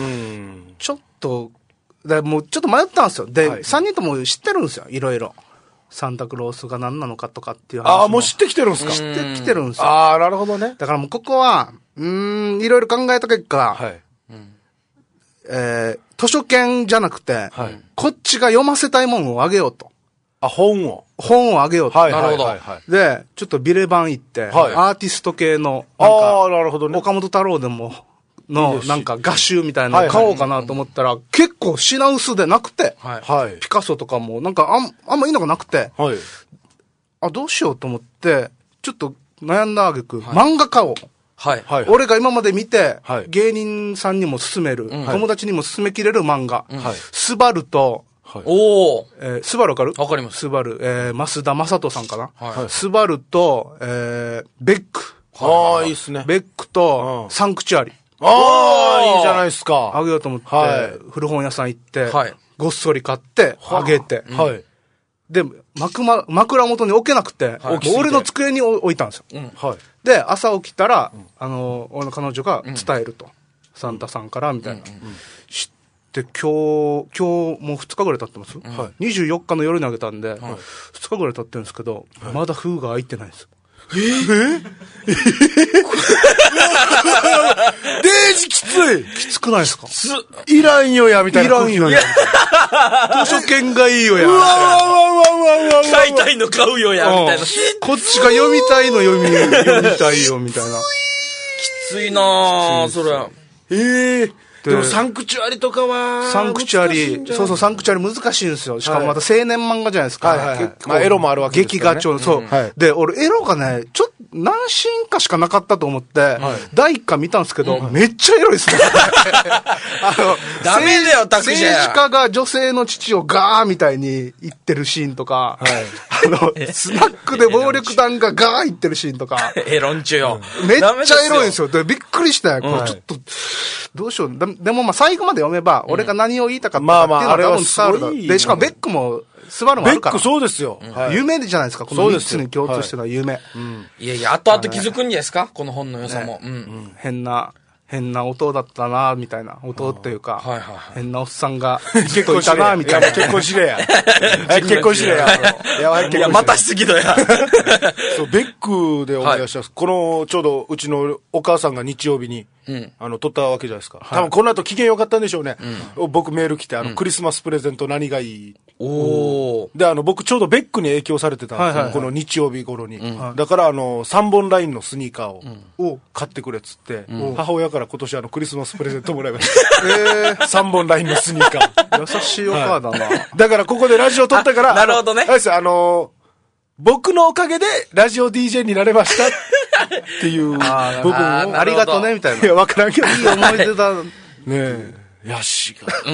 ちょっと、でもうちょっと迷ったんですよ。で、はい、さんにんとも知ってるんですよ、いろいろ。サンタクロースが何なのかとかっていう話も。 ああ、もう知ってきてるんですか？ 知ってきてるんですよ。 ああ、なるほどね。 だからもうここは、うーん、いろいろ考えた結果、はい、えー、図書券じゃなくて、はい、こっちが読ませたいものをあげようと。 あ、本を本をあげようと。 はい、なるほど。 で、ちょっとビレバン行って、はい、アーティスト系の、 なんか、ああ、なるほどね。 岡本太郎でも、の、なんか画集みたいなの買おうかなと思ったら、結構品薄でなくて、はい、ピカソとかも、なんかあん、あんまいいのがなくて、はい、あ、どうしようと思って、ちょっと悩んだあげく、はい、漫画買おう。はい。俺が今まで見て、はい、芸人さんにも勧める、うん、友達にも勧めきれる漫画、はい、スバルと、はい、おー。えー、スバルわかる？ わかります。 スバル、えー、増田正人さんかな？はい。スバルと、えー、ベック。 ああ、いいっすね。 ベックと、サンクチュアリ。 ああ、いいじゃないですか。 あげようと思って、はい、古本屋さん行って、はい、ごっそり買って、あげて、はい。で、枕、枕元に置けなくて、はい、もう俺の机に置いたんですよ。うん、はい。で、朝起きたら、うん、あの、俺の彼女が伝えると。うん、サンタさんから、みたいな。うんうんうん、知って、今日、今日もうふつかぐらい経ってます、うん、はい。にじゅうよっかの夜にあげたんで、はい、ふつかぐらい経ってるんですけど、はい、まだ封が開いてないんです。えぇ、えデージきついきつくないですか？ いらんよや、みたいな。 いらんよや。図書券がいいよや。 うわうわうわうわうわ。 買いたいの買うよや、みたいな。 こっちが読みたいの読み、読みたいよ、みたいな。 きついなぁ、それ。 ええー。でもサンクチュアリとかはサンクチュアリ、そうそう、サンクチュアリ難しいんですよ。しかもまた青年漫画じゃないですか。はいはいはい、 まあエロもあるわけですからね。 劇画調、そう、うんはい。で、俺エロがね、ちょっと何シーンかしかなかったと思って、はい、だいいっか見たんですけど、うん、めっちゃエロいですね。あの、 ダメだよ、タクシー。 政治家が女性の父をガーみたいに言ってるシーンとか、はい、あの、スナックで暴力団がガー言ってるシーンとか。 エロンチュよ。 めっちゃエロいんですよ。でびっくりして、これちょっと、どうしよう。でもまあ最後まで読めば、俺が何を言いたかったかっていうのは多分伝わるだろう。で、しかもベックも、スバルもあるから。 ベックそうですよ。 はい、夢じゃないですか、このみっつに共通してるのは夢。はいうん、いやいや、後々気づくんですかこの本の良さも、ねうんうん。 変な、変な音だったなみたいな。音っていうか、はいはいはい、変なおっさんが結構いたなみたいな。 結婚しれや。結婚しれや。 いや、またしすぎだや。 そう、ベックで思い出したんです。この、ちょうどうちのお母さんが日曜日に、うん、あの、撮ったわけじゃないですか。はい、多分この後機嫌良かったんでしょうね。うん、僕メール来て、あの、うん、クリスマスプレゼント何がいいおで、あの、僕ちょうどベックに影響されてたんですよ。はいはいはい、この日曜日頃に。うん、だから、あの、さんぼんラインのスニーカーを、うん、買ってくれっつって、うん、母親から今年あの、クリスマスプレゼントもらいました。えー、さんぼんラインのスニーカー。 優しいお母だな、はい。 だからここでラジオ撮ったから、 なるほどね。 あれですよ、あの、僕のおかげでラジオ ディージェー になれましたっていう部分を。 あ, ありがとうね、みたいな。 いや、わからんけど。 いい思い出だ。 ねえ。ヤシが。 うん。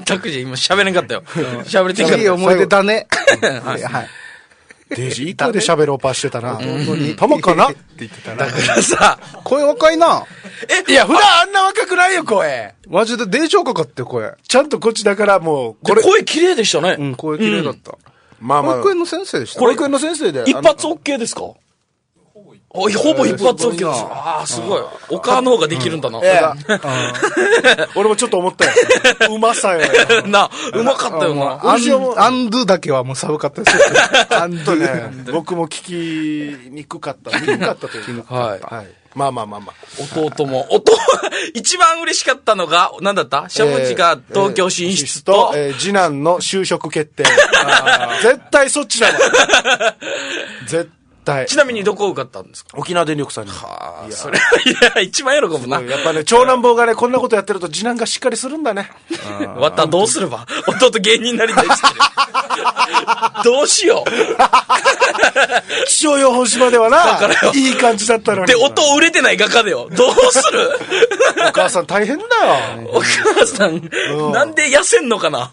タクジ今喋れんかったよ。喋れてんかった。 いい思い出だね。 はい。はい。デージ一個で喋るオパしてたな。たまかなって言ってたな。 だからさ、 声若いな。 え、いや、普段あんな若くないよ、声。 マジでデージ若かって声。 ちゃんとこっちだからもう、 これ。声綺麗でしたね。 うん、声綺麗だった。 まあまあ。 保育園の先生でした。 保育園の先生で。 一発 OK ですか？ おほぼ一発 OK ですよ。ああ、すごい。お母の方ができるんだな。 俺もちょっと思ったよ。うまさよ。 な、うまかったよな。 アン、アンドゥだけはもう寒かったですよ。 アンドゥね。僕も聞きにくかった。にくかったというか。はい。はい。まあまあまあまあ。 弟も、弟、一番嬉しかったのが、何だったしゃもじが東京進出と、 えーえー、次男の就職決定。絶対そっちだわ。絶対。 ちなみにどこを受かったんですか？ 沖縄電力さんに。 はあ、それ、いや、一番喜ぶな。 やっぱね、長男坊がね、こんなことやってると次男がしっかりするんだね。 わたどうすれば弟芸人になりたいっつってる。どうしよう。 気象予報士まではな、いい感じだったのに。 で、音売れてない画家でよ。どうする？ お母さん大変だよ。 お母さん、なんで痩せんのかな？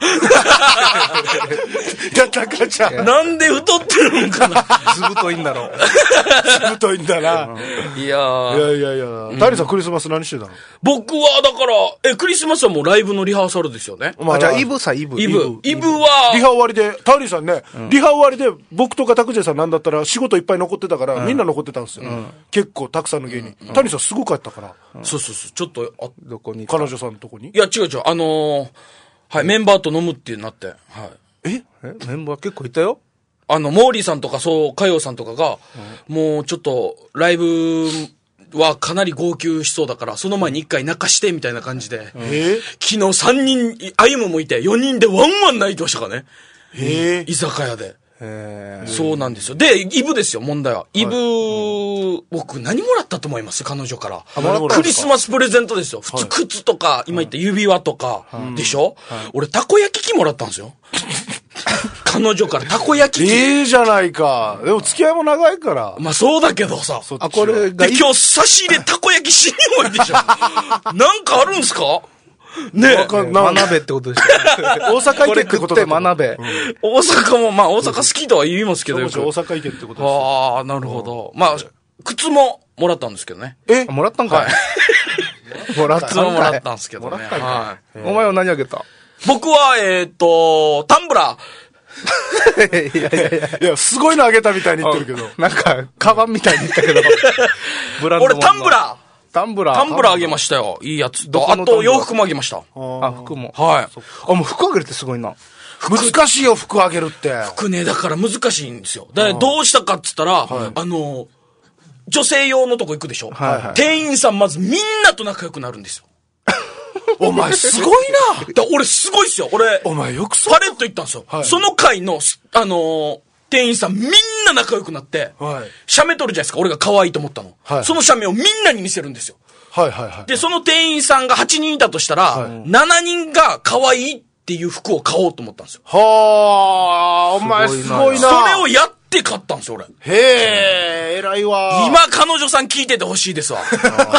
いや、たかちゃん。 なんで太ってるのかな？ ずぶといんだろう。 ずぶといんだな。 いやー。 いやいやいや。タリさんクリスマス何してたの？ 僕は、だから、え、クリスマスはもうライブのリハーサルですよね。 まあ、じゃあ、イブさ、イブ。 イブ。イブは、 リハ終わりで、タリさんね、リハ終わりで、僕とか拓司さんなんだったら仕事いっぱい残ってたから、みんな残ってたんですよ。結構たくさんの芸人。タリさんすごかったから。 そうそうそう。ちょっと、あ、 どこに彼女さんのとこに？ いや、違う違う。あのー、はい、メンバーと飲むってなって。はい。 ええメンバー結構いたよ。 あの、モーリーさんとか、そう、カヨさんとかが、うん、もうちょっと、ライブはかなり号泣しそうだから、その前に一回泣かして、みたいな感じで、うん、昨日さんにん、歩むもいて、よにんでワンワン泣いてましたからね。へ居酒屋で。へそうなんですよ。で、イブですよ、問題は。イブ、はい、僕何もらったと思います彼女から。クリスマスプレゼントですよ。普通、靴とか、今言った指輪とか、でしょ、はい、俺、たこ焼き器もらったんですよ。彼女からたこ焼き器。 いいじゃないか。でも付き合いも長いから。 まあそうだけどさ。 あ、これが。で、今日差し入れたこ焼きしに多いでしょ。なんかあるんすかねえ。 学べってことでしょ。 大阪行けってことで学べ。 大阪も、まあ大阪好きとは言いますけど。 大阪行けってことです。 ああ、なるほど。まあ、靴ももらったんですけどね。 えもらったんかいもらったんかい。靴ももらったんですけどね。 はい。お前は何あげた？ 僕は、えっと、タンブラー。いやいやいや、いや、すごいのあげたみたいに言ってるけど。 なんか、カバンみたいに言ったけど。 ブランド。俺、タンブラー。 タンブラータンブラーあげましたよ。いいやつ。あと、洋服もあげました。 あ、服も。 はい。 あ、もう服あげるってすごいな。 難しいよ、服あげるって。 服ね、だから難しいんですよ。だからどうしたかっつったら、あの、女性用のとこ行くでしょ。店員さんまずみんなと仲良くなるんですよ。 お前すごいな。 だ俺すごいっすよ。俺、 お前よくパレット行ったんですよ。はい、その回の、あのー、店員さんみんな仲良くなって、はい、写メ撮るじゃないですか。俺が可愛いと思ったの。はい、その写メをみんなに見せるんですよ。 はいはいはい。 で、その店員さんがはちにんいたとしたら、はい、しちにんが可愛いっていう服を買おうと思ったんですよ。 はあ、お前すごいな。 それをやって買ったんですよ、俺。 へえ、偉いわ。 今、彼女さん聞いててほしいですわ。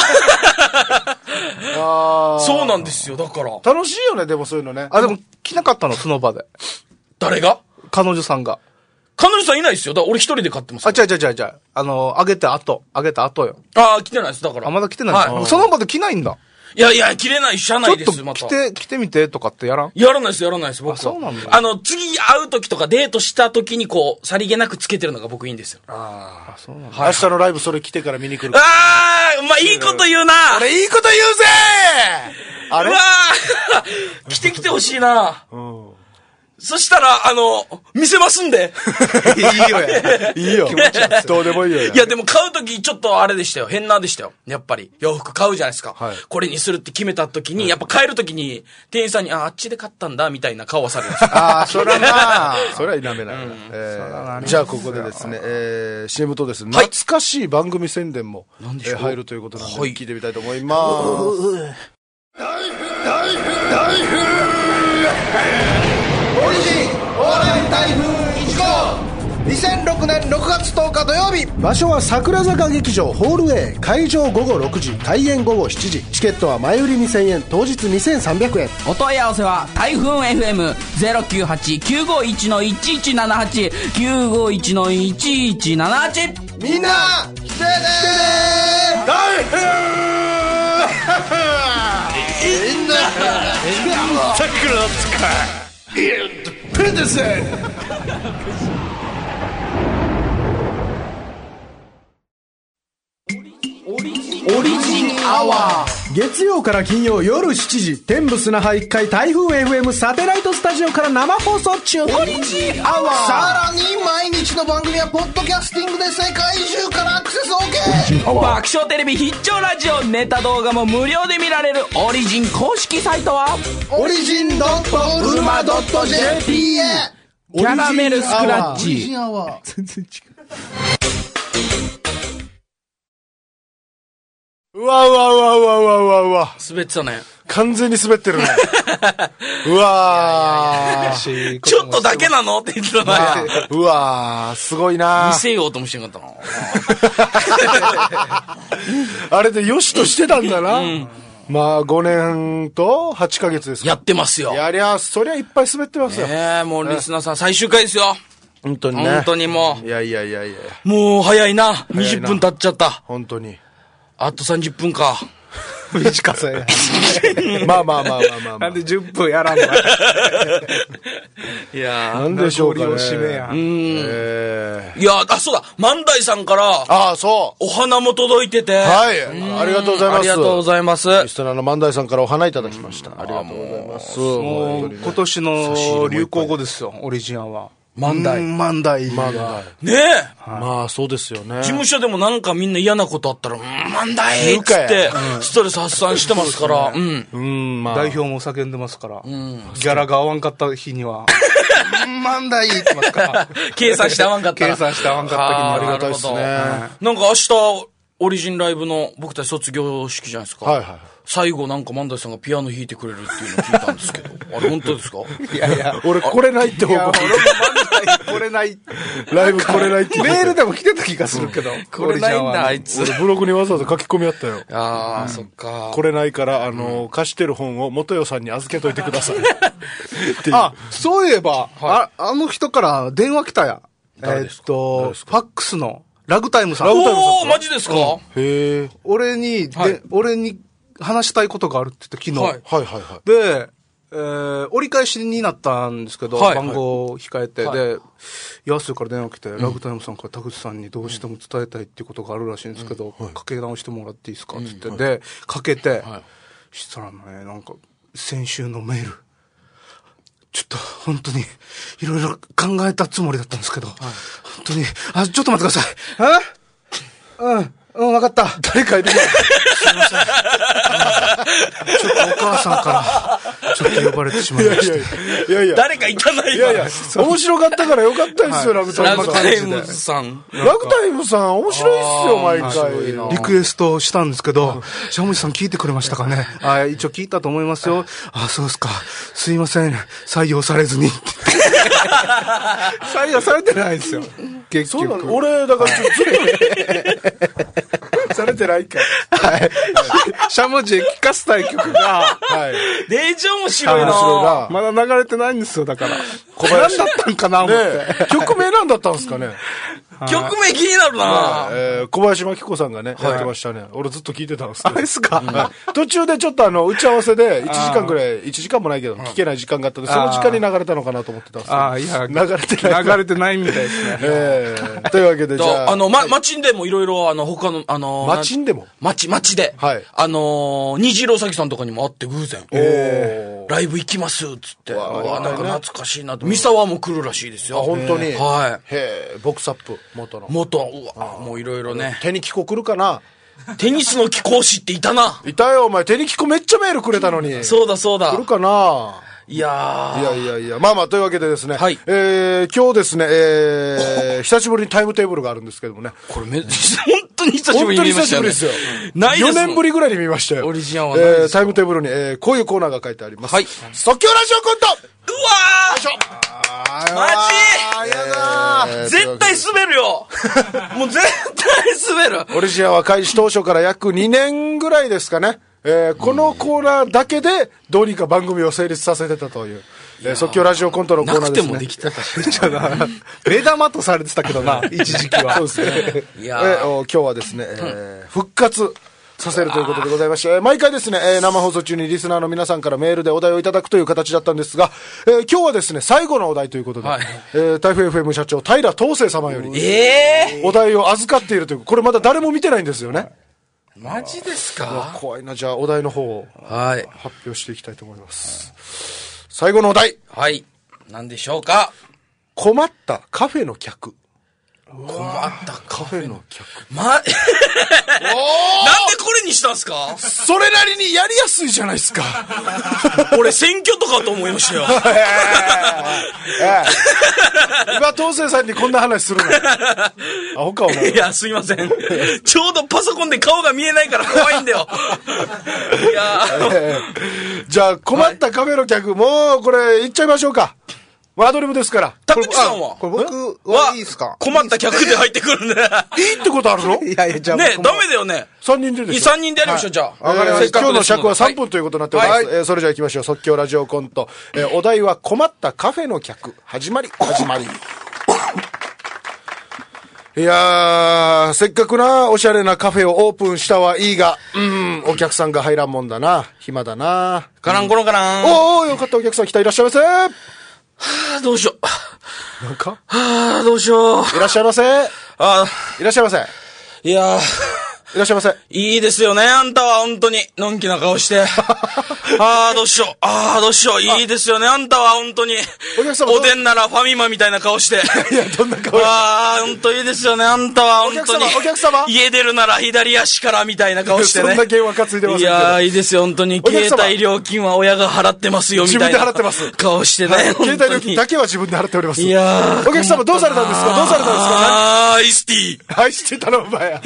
あそうなんですよ、だから。 楽しいよね、でもそういうのね。 あ、でも着なかったの、その場で。 誰が？ 彼女さんが。 彼女さんいないですよ。だから俺一人で買ってます。 あ、違う違う違う違う。あの、あげて後。あげた後よ。 ああ、来てないです、だから。 あ、まだ来てないです、はい、その場で着ないんだ。 いやいや、着れない、車内です、また。 ちょっと着て、着てみてとかってやらん？ やらないです、やらないです、僕は。 あ、そうなんだ。 あの、次会う時とかデートした時にこう、さりげなくつけてるのが僕いいんですよ。 ああ、そうなんだ。明日のライブそれ着てから見に来る。 ああ、まあ、いいこと言うな。 俺いいこと言うぜあれうわー着てきてほしいな。うん。そしたら、あの、見せますんで。 いいよや。いいよ。どうでもいいよや。 いや、でも買うときちょっとあれでしたよ。変なでしたよ。やっぱり。洋服買うじゃないですか。はい、これにするって決めたときに、はい、やっぱ買えるときに、店員さんに、あ、あっちで買ったんだ、みたいな顔をされるんですよ。 ああ、そらなそれは否めない。うんえー、じゃあ、ここでですね、えー、シーエム とですね、懐かしい番組宣伝も、はいえー、入るということなので、はい、聞いてみたいと思います。大福大福大福オリジンお笑い台風いち号にせんろくねんろくがつとおか土曜日場所は桜坂劇場ホール A 会場ごごろくじ開演ごごしちじチケットは前売りにせんえん当日にせんさんびゃくえんお問い合わせは台風 エフエムゼロきゅうはち きゅうごいち いちいちななはち きゅうごいち いちいちななはちみんな来てねー台風みんな桜坂インドペンデスオリジンアワー。 月曜から金曜夜しちじ、天武砂杯いっかい台風 エフエム サテライトスタジオから生放送中。オリジンアワー。 さらに毎日の番組はポッドキャスティングで世界中からアクセス OK。 爆笑テレビ必聴ラジオネタ動画も無料で見られるオリジン公式サイトはオリジンドットウルマドットジェーピー へ。 キャラメルスクラッチ。 オリジンアワー。 全然違う。 うわうわうわうわうわうわうわ。 滑ってたね。 完全に滑ってるね。うわー。ちょっとだけなのって言ってたな。 うわー、すごいな。 見せようともしてなかったな。あれでよしとしてたんだな。うん、まあ、ごねんとはちかげつですか。 やってますよ。 やりゃ、そりゃいっぱい滑ってますよ。 ええ、もうリスナーさん最終回ですよ。 本当にね。 本当にもう。いやいやいやいや。 もう早いな。にじゅっぷん経っちゃった。 本当に。 あとさんじゅっぷんか。 短さや。まあまあまあまあまあ。 なんでじゅっぷんやらんの。いやー。なんでしょうかね。 締めや。 うん。えー、いや、あ、そうだ。万代さんから。 ああ、そう。 お花も届いてて。 はい。ありがとうございます。 ありがとうございます。 リスナーの万代さんからお花いただきました。ありがとうございます。 もう、今年の流行語ですよ。オリジンアワー。 万代。 万代。 万代。 ねえ。 まあ、そうですよね。 事務所でもなんかみんな嫌なことあったら、うん、万代っつって、ストレス発散してますから。うん。 うん、まあ。代表も叫んでますから。うん。ギャラが合わんかった日には、万代って言ってますから。 計算して合わんかった計算して合わんかった日には。 ありがたいですね。 なんか明日、オリジンライブの僕たち卒業式じゃないですか。 はいはい。 最後なんか万代さんがピアノ弾いてくれるっていうのを聞いたんですけど。あれ本当ですか？ いやいや、俺来れないって報告。 俺も万代来れない。 ライブ来れないってメールでも来てた気がするけど。 来れないんだ、あいつ。 俺ブログにわざわざ書き込みあったよ。 ああ、そっか。 来れないから、あの、貸してる本を元代さんに預けといてください。 あ、そういえば、あ、あの人から電話来たや。えっと、ファックスのラグタイムさん。 ラグタイムさん。おー、マジですか？ へえ。 俺に、で、俺に、話したいことがあるって言って昨日。 はいはいはい。 で、えー、折り返しになったんですけど、はい、番号を控えて、はい、で、ヤスから電話来て、うん、ラグタイムさんから田口さんにどうしても伝えたいっていうことがあるらしいんですけど、うんはい、かけ直してもらっていいですかって言って、うん、で、かけて、はい、したらね、なんか、先週のメール、ちょっと本当にいろいろ考えたつもりだったんですけど、はい、本当に、あ、ちょっと待ってください。えうん。うん、わかった。 誰かいるの？すいません。 ちょっとお母さんから、ちょっと呼ばれてしまいました。いやいやいやいや。 誰かいたないいやいや、面白かったからよかったですよ、ラグタイムさん。 ラグタイムさん。 ラグタイムさん、面白いっすよ、毎回。 リクエストしたんですけど、しゃもじさん聞いてくれましたかね？あ、一応聞いたと思いますよ。あ、そうですか。すいません。採用されずに。採用されてないんですよ。結局。 そうなの？俺、だからちょっとずっと、されてないか。 はい。しゃもじで聞かせたい曲が、 はい。デージ面白いな。 な。まだ流れてないんですよ、だから。小林だったんかな、思って。 曲名なんだったんですかね。 曲名気になるな、 えー、小林真紀子さんがね、やってましたね。俺ずっと聞いてたんですけど。 あれですか、 うん、途中でちょっとあの、打ち合わせでいちじかんくらい、いちじかんもないけど、聞けない時間があったので、その時間に流れたのかなと思ってたんですけど。 ああ、いや、 流れてない。 流れてないみたいですね。 えー、というわけで、じゃあ。 あの、ま、街でもいろいろ、あの、他の、あの、 街でも街、街で。はい。あの、虹色うさぎさんとかにも会って偶然。おー。ライブ行きます、つって。うわ、なんか懐かしいなと。三沢も来るらしいですよ。 あ、本当に。 はい。 へえ、ボクサップ、元の。 元、うわ、もういろいろね。 手に聞こ来るかな？ テニスの貴公子っていたな。 いたよ、お前。手に聞こめっちゃメールくれたのに。 そうだそうだ。 来るかないやー。 いやいやいや。まあまあ、というわけでですね。 はい。 えー、今日ですね、えー、久しぶりにタイムテーブルがあるんですけどもね。 これめ、本当に久しぶりに見ましたよね。 本当に久しぶりですよ。 ないですよねんぶりぐらいに見ましたよ。 オリジナルはないです。 えー、タイムテーブルに、えー、こういうコーナーが書いてあります。 はい。 即興ラジオコントうわーよいしょマジやだー、 えー、絶対滑るよもう絶対滑るオリジナルは開始当初から約にねんぐらいですかね。えー、このコーナーだけでどうにか番組を成立させてたという、えー、即興ラジオコントのコーナーですね。 なくてもできてたし目玉とされてたけどな、一時期は。 そうですね。いやー、えー、今日はですね、えー、復活させるということでございまして、毎回ですね、えー、生放送中にリスナーの皆さんからメールでお題をいただくという形だったんですが、えー、今日はですね、最後のお題ということで、はい、えー、台風 エフエム 社長、平東生様より、 えー、 お題を預かっているという、これまだ誰も見てないんですよね。 マジですか？ 怖いな。じゃあ、お題の方をはい発表していきたいと思います。最後のお題。 はい。何でしょうか？ 困ったカフェの客。 困ったカフェの客。 ま、なんでこれにしたんすか？ それなりにやりやすいじゃないですか。 俺選挙とかと思いましたよ。 今、東勢さんにこんな話するの。あ、他お前。 いや、すいません。ちょうどパソコンで顔が見えないから怖いんだよ。いやじゃあ、困ったカフェの客、もう、これ、言っちゃいましょうか。アドリブですから。 たくちさんはこれ僕はいいですか？ 困った客で入ってくるんで。 いいってことあるの？ いやいや、じゃあ。 ね、ダメだよね。 さんにんでですさんにんでやりましょう、じゃあ。 わかりました。今日の尺はさんぷんということになっております。えー、それじゃあ行きましょう。即興ラジオコント。えー、お題は困ったカフェの客。始まり、始まり。いやー、せっかくな、おしゃれなカフェをオープンしたはいいが、うん、お客さんが入らんもんだな。暇だな。 カランコロンカラン。 おー、よかった、お客さん来た、いらっしゃいませ。はぁ、どうしよう。なんかはぁ、どうしよう。 いらっしゃいませ。あいらっしゃいませ。 いやー。 いらっしゃいませ。 いいですよね、あんたは、本当に。のんきな顔して。あー、どうしよう。あー、どうしよう。いいですよね、あんたは、本当に。 お客様。 おでんならファミマみたいな顔して。 いや、どんな顔して。 あー、本当いいですよね、あんたは、本当に。 お客様、 家出るなら左足からみたいな顔してね。 そんな電話担いでます。 いやー、いいですよ、本当に。携帯料金は親が払ってますよ、みたいな。 自分で払ってます。 顔してね。 携帯料金だけは自分で払っております。 いやー。 お客様、どうされたんですか？どうされたんですか？ あー、アイスティー。 アイスティー頼むばや。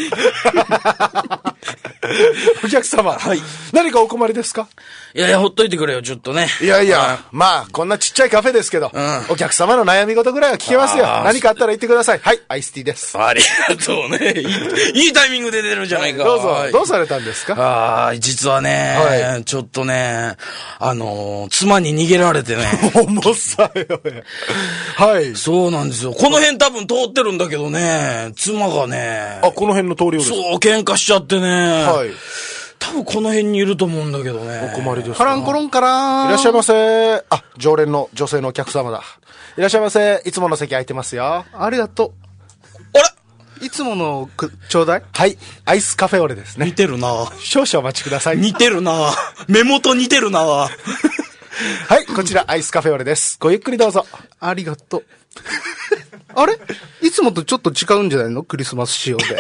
お客様、はい、何かお困りですか？ いやいや、ほっといてくれよ、ちょっとね。 いやいや、まあ、こんなちっちゃいカフェですけど、うん、お客様の悩み事ぐらいは聞けますよ。何かあったら言ってください。はい、アイスティーです。 ありがとうね。いい、いいタイミングで出るじゃないか。 どうぞ、はい、どうされたんですか？ ああ、実はね、はい、ちょっとね、あのー、妻に逃げられてね。 重さよね。はい。 そうなんですよ。この辺多分通ってるんだけどね、妻がね。 あ、この辺の通りをですか？ そう、喧嘩しちゃってね。 はい。 多分この辺にいると思うんだけどね。 お困りですか？ カランコロンカラーン。 いらっしゃいませ。あ、常連の女性のお客様だ。いらっしゃいませ。いつもの席空いてますよ。 ありがとう。 あれ？ いつものく、ちょうだい？ はい。アイスカフェオレですね。 似てるな。 少々お待ちください。 似てるな。目元似てるな。はい、こちらアイスカフェオレです。ごゆっくりどうぞ。 ありがとう。あれ？いつもとちょっと違うんじゃないの？クリスマス仕様で。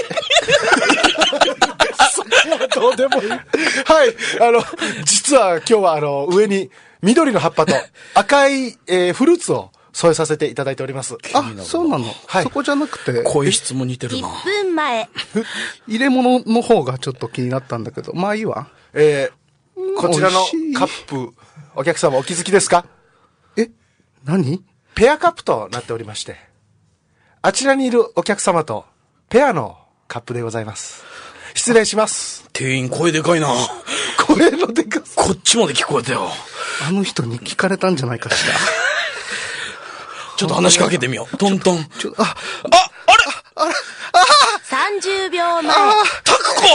どうでもいい。はい。あの、実は今日はあの、上に緑の葉っぱと赤い、えー、フルーツを添えさせていただいております。 あ、そうなの？はい。そこじゃなくて。 声質も似てるな。 いっぷんまえ。 入れ物の方がちょっと気になったんだけど、まあいいわ。 えー、こちらのカップ、お客様お気づきですか？ え？何？ ペアカップとなっておりまして、あちらにいるお客様とペアのカップでございます。失礼します。 店員声でかいな。 声のでかさ。 こっちまで聞こえたよ。 あの人に聞かれたんじゃないかしら。 ちょっと話しかけてみよう。トントン。ちょ、あ、あ、あれあれあさんじゅうびょうまえ。 あ、タクコあ、 もう、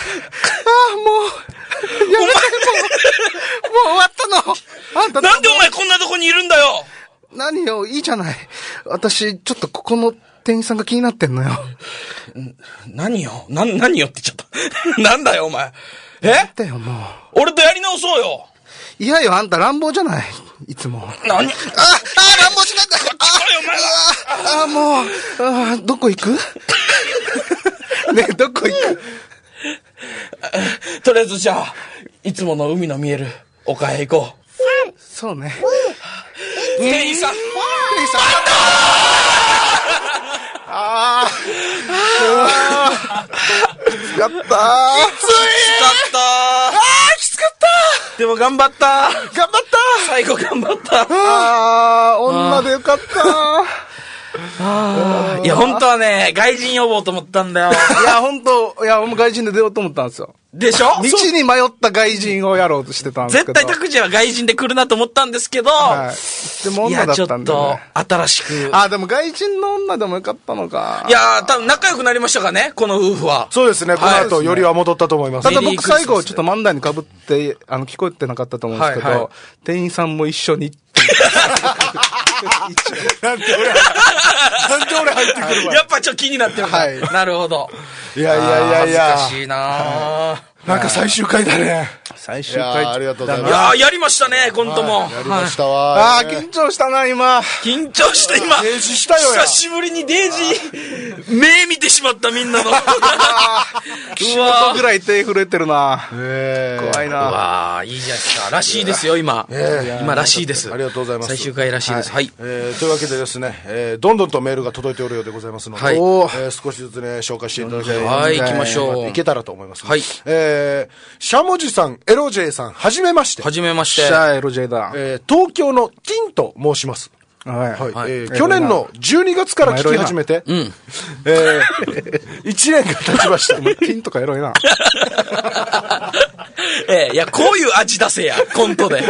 やめて、もう、もう終わったの。あんたなんでお前こんなとこにいるんだよ。 何よ、いいじゃない。私、ちょっとここの店員さんが気になってんのよ。 何よな、何よって言っちゃった。なんだよ、お前。えだよ、もう。 俺とやり直そうよ。 いやよ、あんた乱暴じゃない。いつも。 何あ、あ、乱暴しないんだ。 あ、あ、もう、あ、どこ行くねえ、どこ行くとりあえずじゃあ、いつもの海の見える丘へ行こう。そうね。 店員さん店員さんああきつかったー。きつい。きつかったー。 あー、きつかったー。でも頑張ったー。 頑張ったー。 最後頑張ったー。 あー、女でよかったー。 あいや、本当はね、外人呼ぼうと思ったんだよ。 いや、本当いや、俺も外人で出ようと思ったんですよ。 でしょ？ 道に迷った外人をやろうとしてたんですけど。 絶対拓司は外人で来るなと思ったんですけど。はい。でも女だったんで、ね。いや、ちょっと、新しく。 あ、でも外人の女でもよかったのか。 いやー、多分仲良くなりましたかね、この夫婦は。 そうですね、この後、よりは戻ったと思います。 ただ僕最後、ちょっと漫談に被って、あの、聞こえてなかったと思うんですけど、はいはい、店員さんも一緒に。 なんで俺、なんで俺入ってくるわ。 やっぱちょっと気になってる。はい。なるほど。 いやいやいやいや。 恥ずかしいななんか最終回だね。 最終回。 ありがとうございます。 いやー、やりましたね、コントも。 やりましたわ。 ああ、緊張したな、今。 緊張して今。 デージしたよや。 久しぶりにデージ、目見てしまった、みんなの。うわぐらい手震えてるな。 怖いな。うわー、いいじゃないですか。らしいですよ、今。今らしいです。 ありがとうございます。 最終回らしいです。はい。 えー、というわけでですね、えー、どんどんとメールが届いておるようでございますので、はい、えー、少しずつね、紹介していただきたい。 はい、行きましょう。 いけたらと思います、ね。 はい。 えー、しゃもじさん、エロジェイさん、はじめまして。 はじめまして。 しゃあ、エロジェイだ。 えー、東京のティンと申します。 はい。 はい。えー、去年のじゅうにがつから聞き始めて、うん。えー、いちねんが経ちました。 ティンとかエロいな。 えー、いや、こういう味出せや、コントで。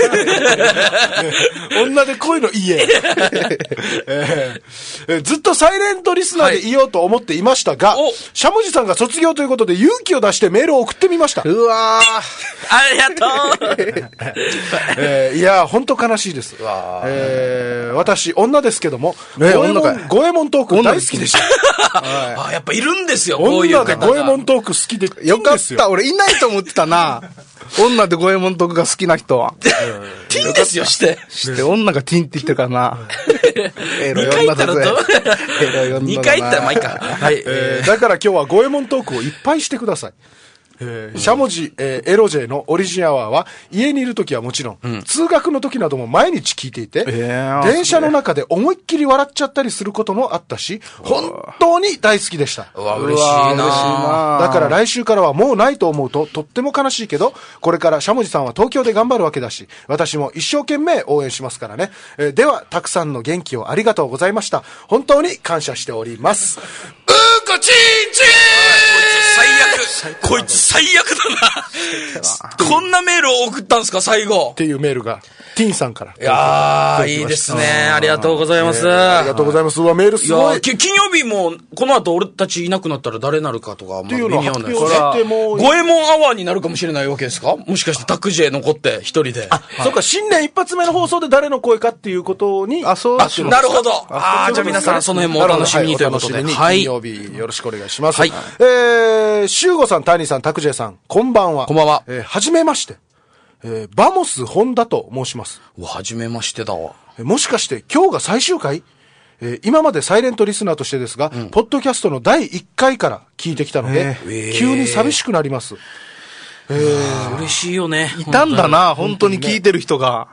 女でこういうのいいえ。えー、ずっとサイレントリスナーでいようと思っていましたが、はい、しゃもじさんが卒業ということで勇気を出してメールを送ってみました。 うわー。 ありがとう。 えー、いやー、ほんと悲しいです。えー、私、女ですけども、ね、ゴエモン、ゴエモントーク大好きでした。 はい、あ、やっぱいるんですよ、こういう方が。 女でゴエモントーク好きで。 よかった、俺いないと思ってたな。女でゴエモントークが好きな人は。 ティンですよ、して。 して、女がティンって言ってるからな。 エロい女だぜ。エロい女だな。にかい言ったらまあいいか。はい。 えー、だから今日はゴエモントークをいっぱいしてください。えー、しゃもじ、えー、エロジェのオリジンアワーは家にいるときはもちろん、うん、通学のときなども毎日聞いていて、えー、電車の中で思いっきり笑っちゃったりすることもあったし、本当に大好きでした。 うわ、嬉しいな。嬉しいな。 だから来週からはもうないと思うととっても悲しいけど、これからしゃもじさんは東京で頑張るわけだし、私も一生懸命応援しますからね。えー、では、たくさんの元気をありがとうございました。本当に感謝しております。うーこちんちー最悪。こいつ最悪だな。こんなメールを送ったんですか、最後。 っていうメールが、ティンさんから。 いやー、いいですね。ありがとうございます。 ありがとうございます。うわ、メールすごい。 金曜日も、この後俺たちいなくなったら誰なるかとか、 っていうのを発表しても。 ゴエモンアワーになるかもしれないわけですか？もしかしてタクジェ残って一人で。 あ、そっか、新年一発目の放送で誰の声かっていうことに。 あ、そうです。 なるほど。ああ、じゃあ皆さんその辺もお楽しみにということで。 はい。金曜日よろしくお願いします。はい。えー、シュウゴさん、タニーさん、タクジェさん、こんばんは。 こんばんは。 えー、はじめまして。えー、バモス本田と申します。 うわ、はじめましてだわ。 もしかして今日が最終回？えー、今までサイレントリスナーとしてですが、うん、ポッドキャストのだいいっかいから聞いてきたので、えー、急に寂しくなります。 えー、嬉しいよね。 いたんだな、本当に聞いてる人が。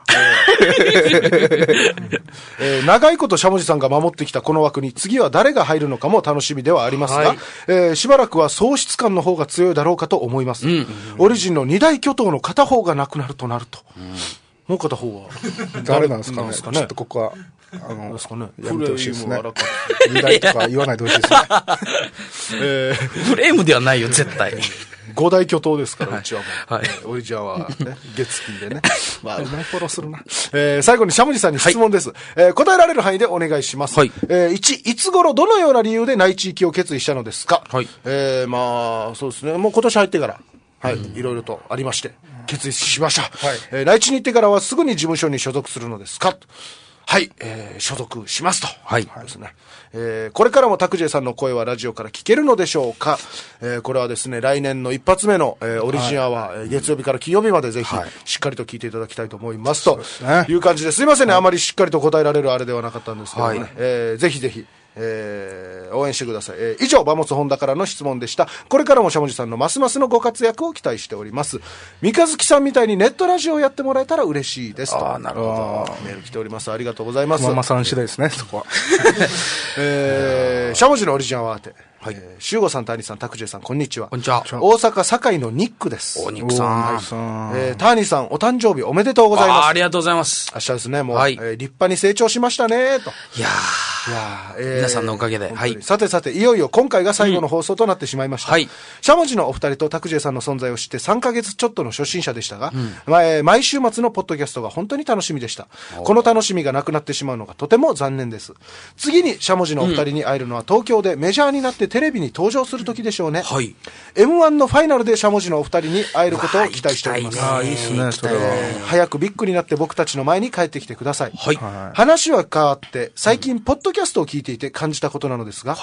えー、長いことしゃもじさんが守ってきたこの枠に次は誰が入るのかも楽しみではありますが、はい、えー、しばらくは喪失感の方が強いだろうかと思います。うん、オリジンの二大巨頭の片方がなくなるとなると。うん、もう片方は誰なんですか ね, ですかね。ちょっとここは、あの、 ですかね、 やめてほしいですね。二大とか言わないでほしいですね。 えー、フレームではないよ、絶対。 五大巨頭ですから、うちはもう。 はい。 オリジンは、ね、月金でね。まあ、うまいフォローするな。えー、最後にしゃもじさんに質問です。はい、えー、答えられる範囲でお願いします。はい。えー、いち、いつ頃どのような理由で内地行きを決意したのですか？はい。えー、まあ、そうですね。もう今年入ってから、はい、うん、いろいろとありまして、決意しました。はい。えー、内地に行ってからはすぐに事務所に所属するのですか？はい、えー、所属しますと。はい。ですね。えー、これからもタクジェさんの声はラジオから聞けるのでしょうか？えー、これはですね、来年の一発目の、えー、オリジンアワー、はい、月曜日から金曜日までぜひ、はい、しっかりと聞いていただきたいと思いますと、ね、いう感じです。すいませんね、はい、あまりしっかりと答えられるあれではなかったんですけどね。はい、えー、ぜひぜひ、えー、応援してください。えー、以上、バモスホンダからの質問でした。これからもしゃもじさんのますますのご活躍を期待しております。三日月さんみたいにネットラジオをやってもらえたら嬉しいですと。 ああ、なるほど。 メール来ております。ありがとうございます。 ママさん次第ですね、そこは。 えー、しゃもじのオリジンアワーテ。はい。えー、シュウゴさん、ターニーさん、タクジェさん、こんにちは。 こんにちは。 大阪堺のニックです。 お、ニックさん。 はい、えー、ターニーさん、お誕生日おめでとうございます。 あ、ありがとうございます。 明日ですね、もう、はい、えー、立派に成長しましたね、と。 いやー。いやー、えー、皆さんのおかげで。はい。 さてさて、いよいよ今回が最後の放送となってしまいました。うん、はい。しゃもじのお二人とタクジェさんの存在を知ってさんかげつちょっとの初心者でしたが、うん、まえー、毎週末のポッドキャストが本当に楽しみでした。この楽しみがなくなってしまうのがとても残念です。次にしゃもじのお二人に会えるのは東京でメジャーになってテレビに登場する時でしょうね。はい。エムワン のファイナルでしゃもじのお二人に会えることを期待しております。 ああ、いいですね、それは。 早くビッグになって僕たちの前に帰ってきてください。はい。話は変わって、最近ポッドキャストを聞いていて感じたことなのですが、はい、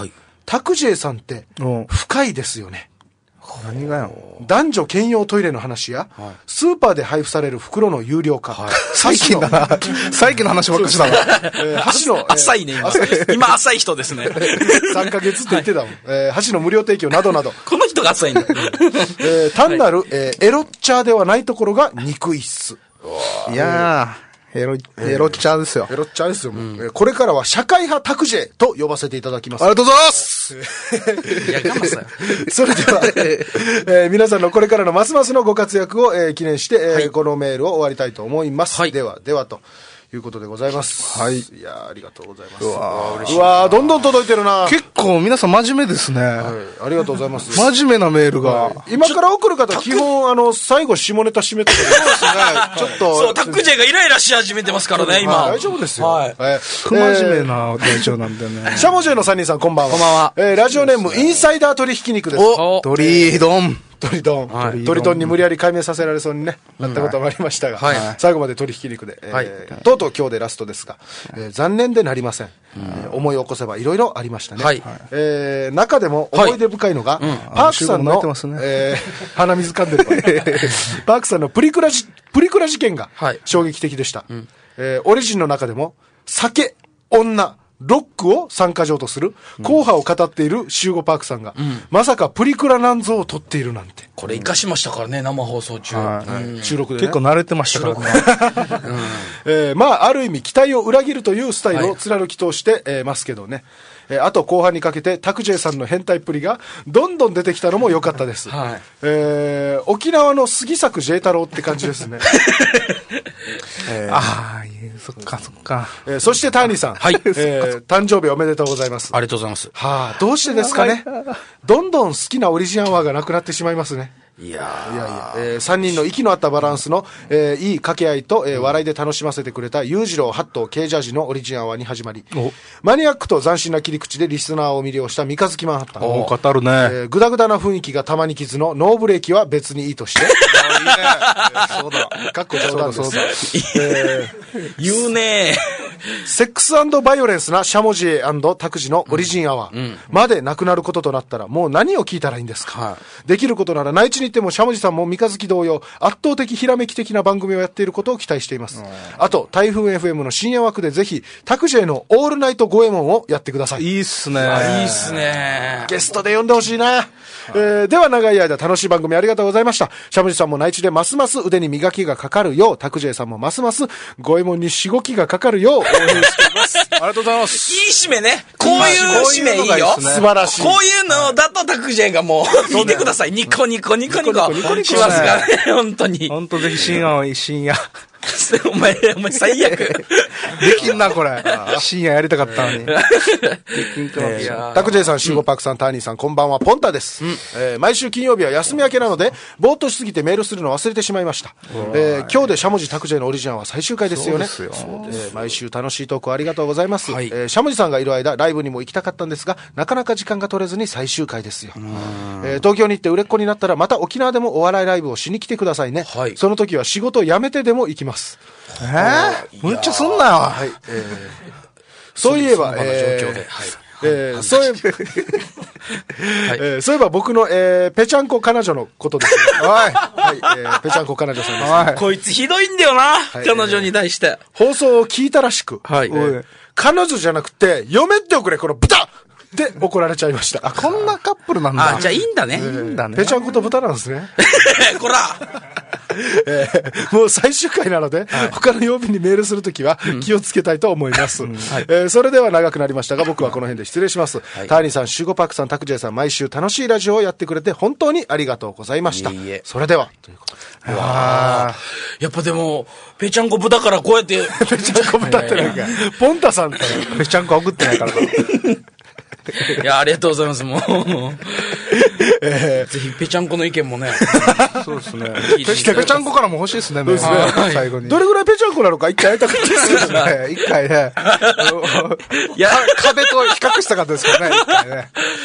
タクジェイさんって深いですよね。 何がよ。 男女兼用トイレの話や、はい、スーパーで配布される袋の有料化。はい、 最近だな。最近の話ばっかしだな。 えー、箸の、浅いね、今。今浅い人ですね。 さんかげつって言ってたもん。はい、えー、箸の無料提供などなど。 この人が浅いんだ。 えー、単なる、えー、エロッチャーではないところが憎いっす。 いやー。エロ、エロッチャーですよ。 エロッチャーですよ。うん、これからは社会派タクジェと呼ばせていただきます。 ありがとうございますいや、我慢さよ。 それでは、えー、皆さんのこれからのますますのご活躍を、えー、記念して、えーはい、このメールを終わりたいと思います。はい、では、ではと。いうことでございます。 はい。 いやありがとうございます。うわー、嬉しい。うわー、どんどん届いてるな。 結構皆さん真面目ですね。はい。 ありがとうございます。 真面目なメールが。はい、 今から送る方、基本、あの、最後、下ネタ締めてくる。そうですね。ちょっと。 そう、タックジェイがイライラし始めてますからね、今。 大丈夫ですよ。はい。 えー、不真面目な大丈夫なんだよね。 シャモジェイのさんにんさん、こんばんは。 こんばんは。 えー、ラジオネーム、インサイダー鶏ひき肉です。 お鶏丼。 鶏丼、はい、鶏丼に無理やり解明させられそうにね、なったこともありましたが、はい、最後まで鶏ひき肉で、はいえー、とうとう今日でラストですが、えー、残念でなりません、うんえー、思い起こせばいろいろありましたね、はいえー、中でも思い出深いのが、はいうん、パークさんの、ねえー、鼻水噛んでるパークさんのプリクラじプリクラ事件が衝撃的でした、はいうんえー、オリジンの中でも酒、女ロックを参加場とする硬派を語っているシューゴパークさんが、うん、まさかプリクラなんぞを撮っているなんて。 これ活かしましたからね、生放送中。 はいうん、収録で、ね。 結構慣れてましたからね。 うんえー、まあ、ある意味期待を裏切るというスタイルを貫き通して、はいえー、ますけどね。えー、あと後半にかけてタクジェイさんの変態っぷりがどんどん出てきたのも良かったです。はいえー、沖縄の杉作 J 太郎って感じですね。 えー、ああ、そっかそっか。 えー、そしてターニーさん。はい。えー、誕生日おめでとうございます。 ありがとうございます。 はあ、どうしてですかね。どんどん好きなオリジンアワーがなくなってしまいますね。 いやー。いやいや、えー、さんにんの息の合ったバランスの、えー、いい掛け合いと、えー、笑いで楽しませてくれた裕次郎八頭Kジャージのオリジンアワーに始まり、マニアックと斬新な切り口でリスナーを魅了した三日月マンハッタン。 お語るね。えー、グダグダな雰囲気が玉に傷のノーブレーキは別にいいとして。いいね。そうだ。かっこ冗談です。そうだ。 えー、言うねー。セックス&バイオレンスなシャモジエ&タクジのオリジンアワー、うんうん、までなくなることとなったらもう何を聞いたらいいんですか、はい、できることなら内地に行ってもシャモジさんも三日月同様圧倒的ひらめき的な番組をやっていることを期待しています。あと台風 エフエム の深夜枠でぜひタクジェイのオールナイトゴエモンをやってください。 いいっすね。 いいっすね。 ゲストで呼んでほしいな。えー、では長い間楽しい番組ありがとうございました。シャモジさんも内地でますます腕に磨きがかかるよう、タクジェイさんもますますゴエモンにしごきがかかるよう応援しています。 ありがとうございます。 いい締めね。こういう締めいいよ。 素晴らしい。 こういうのだとタクジェイがもう見てください。ニコニコニコニコしますからね。本当に。 本当ぜひ深夜を深夜。 お前、お前最悪。 できんな、これ。深夜やりたかったのに。できんかもしれない。 タクジェイさん、シューゴパークさん、ターニーさん、こんばんは、ポンタです。うんえー、毎週金曜日は休み明けなので、ぼーっとしすぎてメールするの忘れてしまいました。えー、今日でシャモジタクジェイのオリジナルは最終回ですよね。そうですよ。えー、毎週楽しいトークありがとうございます。はい、えー、シャモジさんがいる間、ライブにも行きたかったんですが、なかなか時間が取れずに最終回ですよ。えー、東京に行って売れっ子になったら、また沖縄でもお笑いライブをしに来てくださいね。はい、その時は仕事を辞めてでも行きます。 えー、むっちゃすんなよ。はい。えー、 そういえば、えー、えー、そういえば、えー、そういえば僕の、えー、ぺちゃんこ彼女のことですね。はい。はい、えー、ぺちゃんこ彼女さんです、ね。はい。 こいつひどいんだよな、はい、彼女に対して。 放送を聞いたらしく。はい。えー、彼女じゃなくて、嫁っておくれ、この豚で怒られちゃいました。 あ、こんなカップルなんだ。 あ、じゃあいいんだね。いいんだね。ぺちゃんこと豚なんですね。 こらえー、もう最終回なので、はい、他の曜日にメールするときは気をつけたいと思います、うんはいえー。それでは長くなりましたが、僕はこの辺で失礼します。はい、ターニーさん、シューゴパークさん、タクジェイさん、毎週楽しいラジオをやってくれて本当にありがとうございました。いいえそれでは、ということで。 うわやっぱでも、ぺちゃんこ豚からこうやって。 ぺちゃんこ豚ってなんか、ポンタさんってぺちゃんこ送ってないからいや、ありがとうございます、もう。えー、ぜひ、ぺちゃんこの意見もね。 そうですね。ぺちゃんこからも欲しいですね、ですね。 最後に。どれぐらいぺちゃんこなのか一回やりたかったですね。 一回ね。いや、壁と比較したかったですからね、一回ね。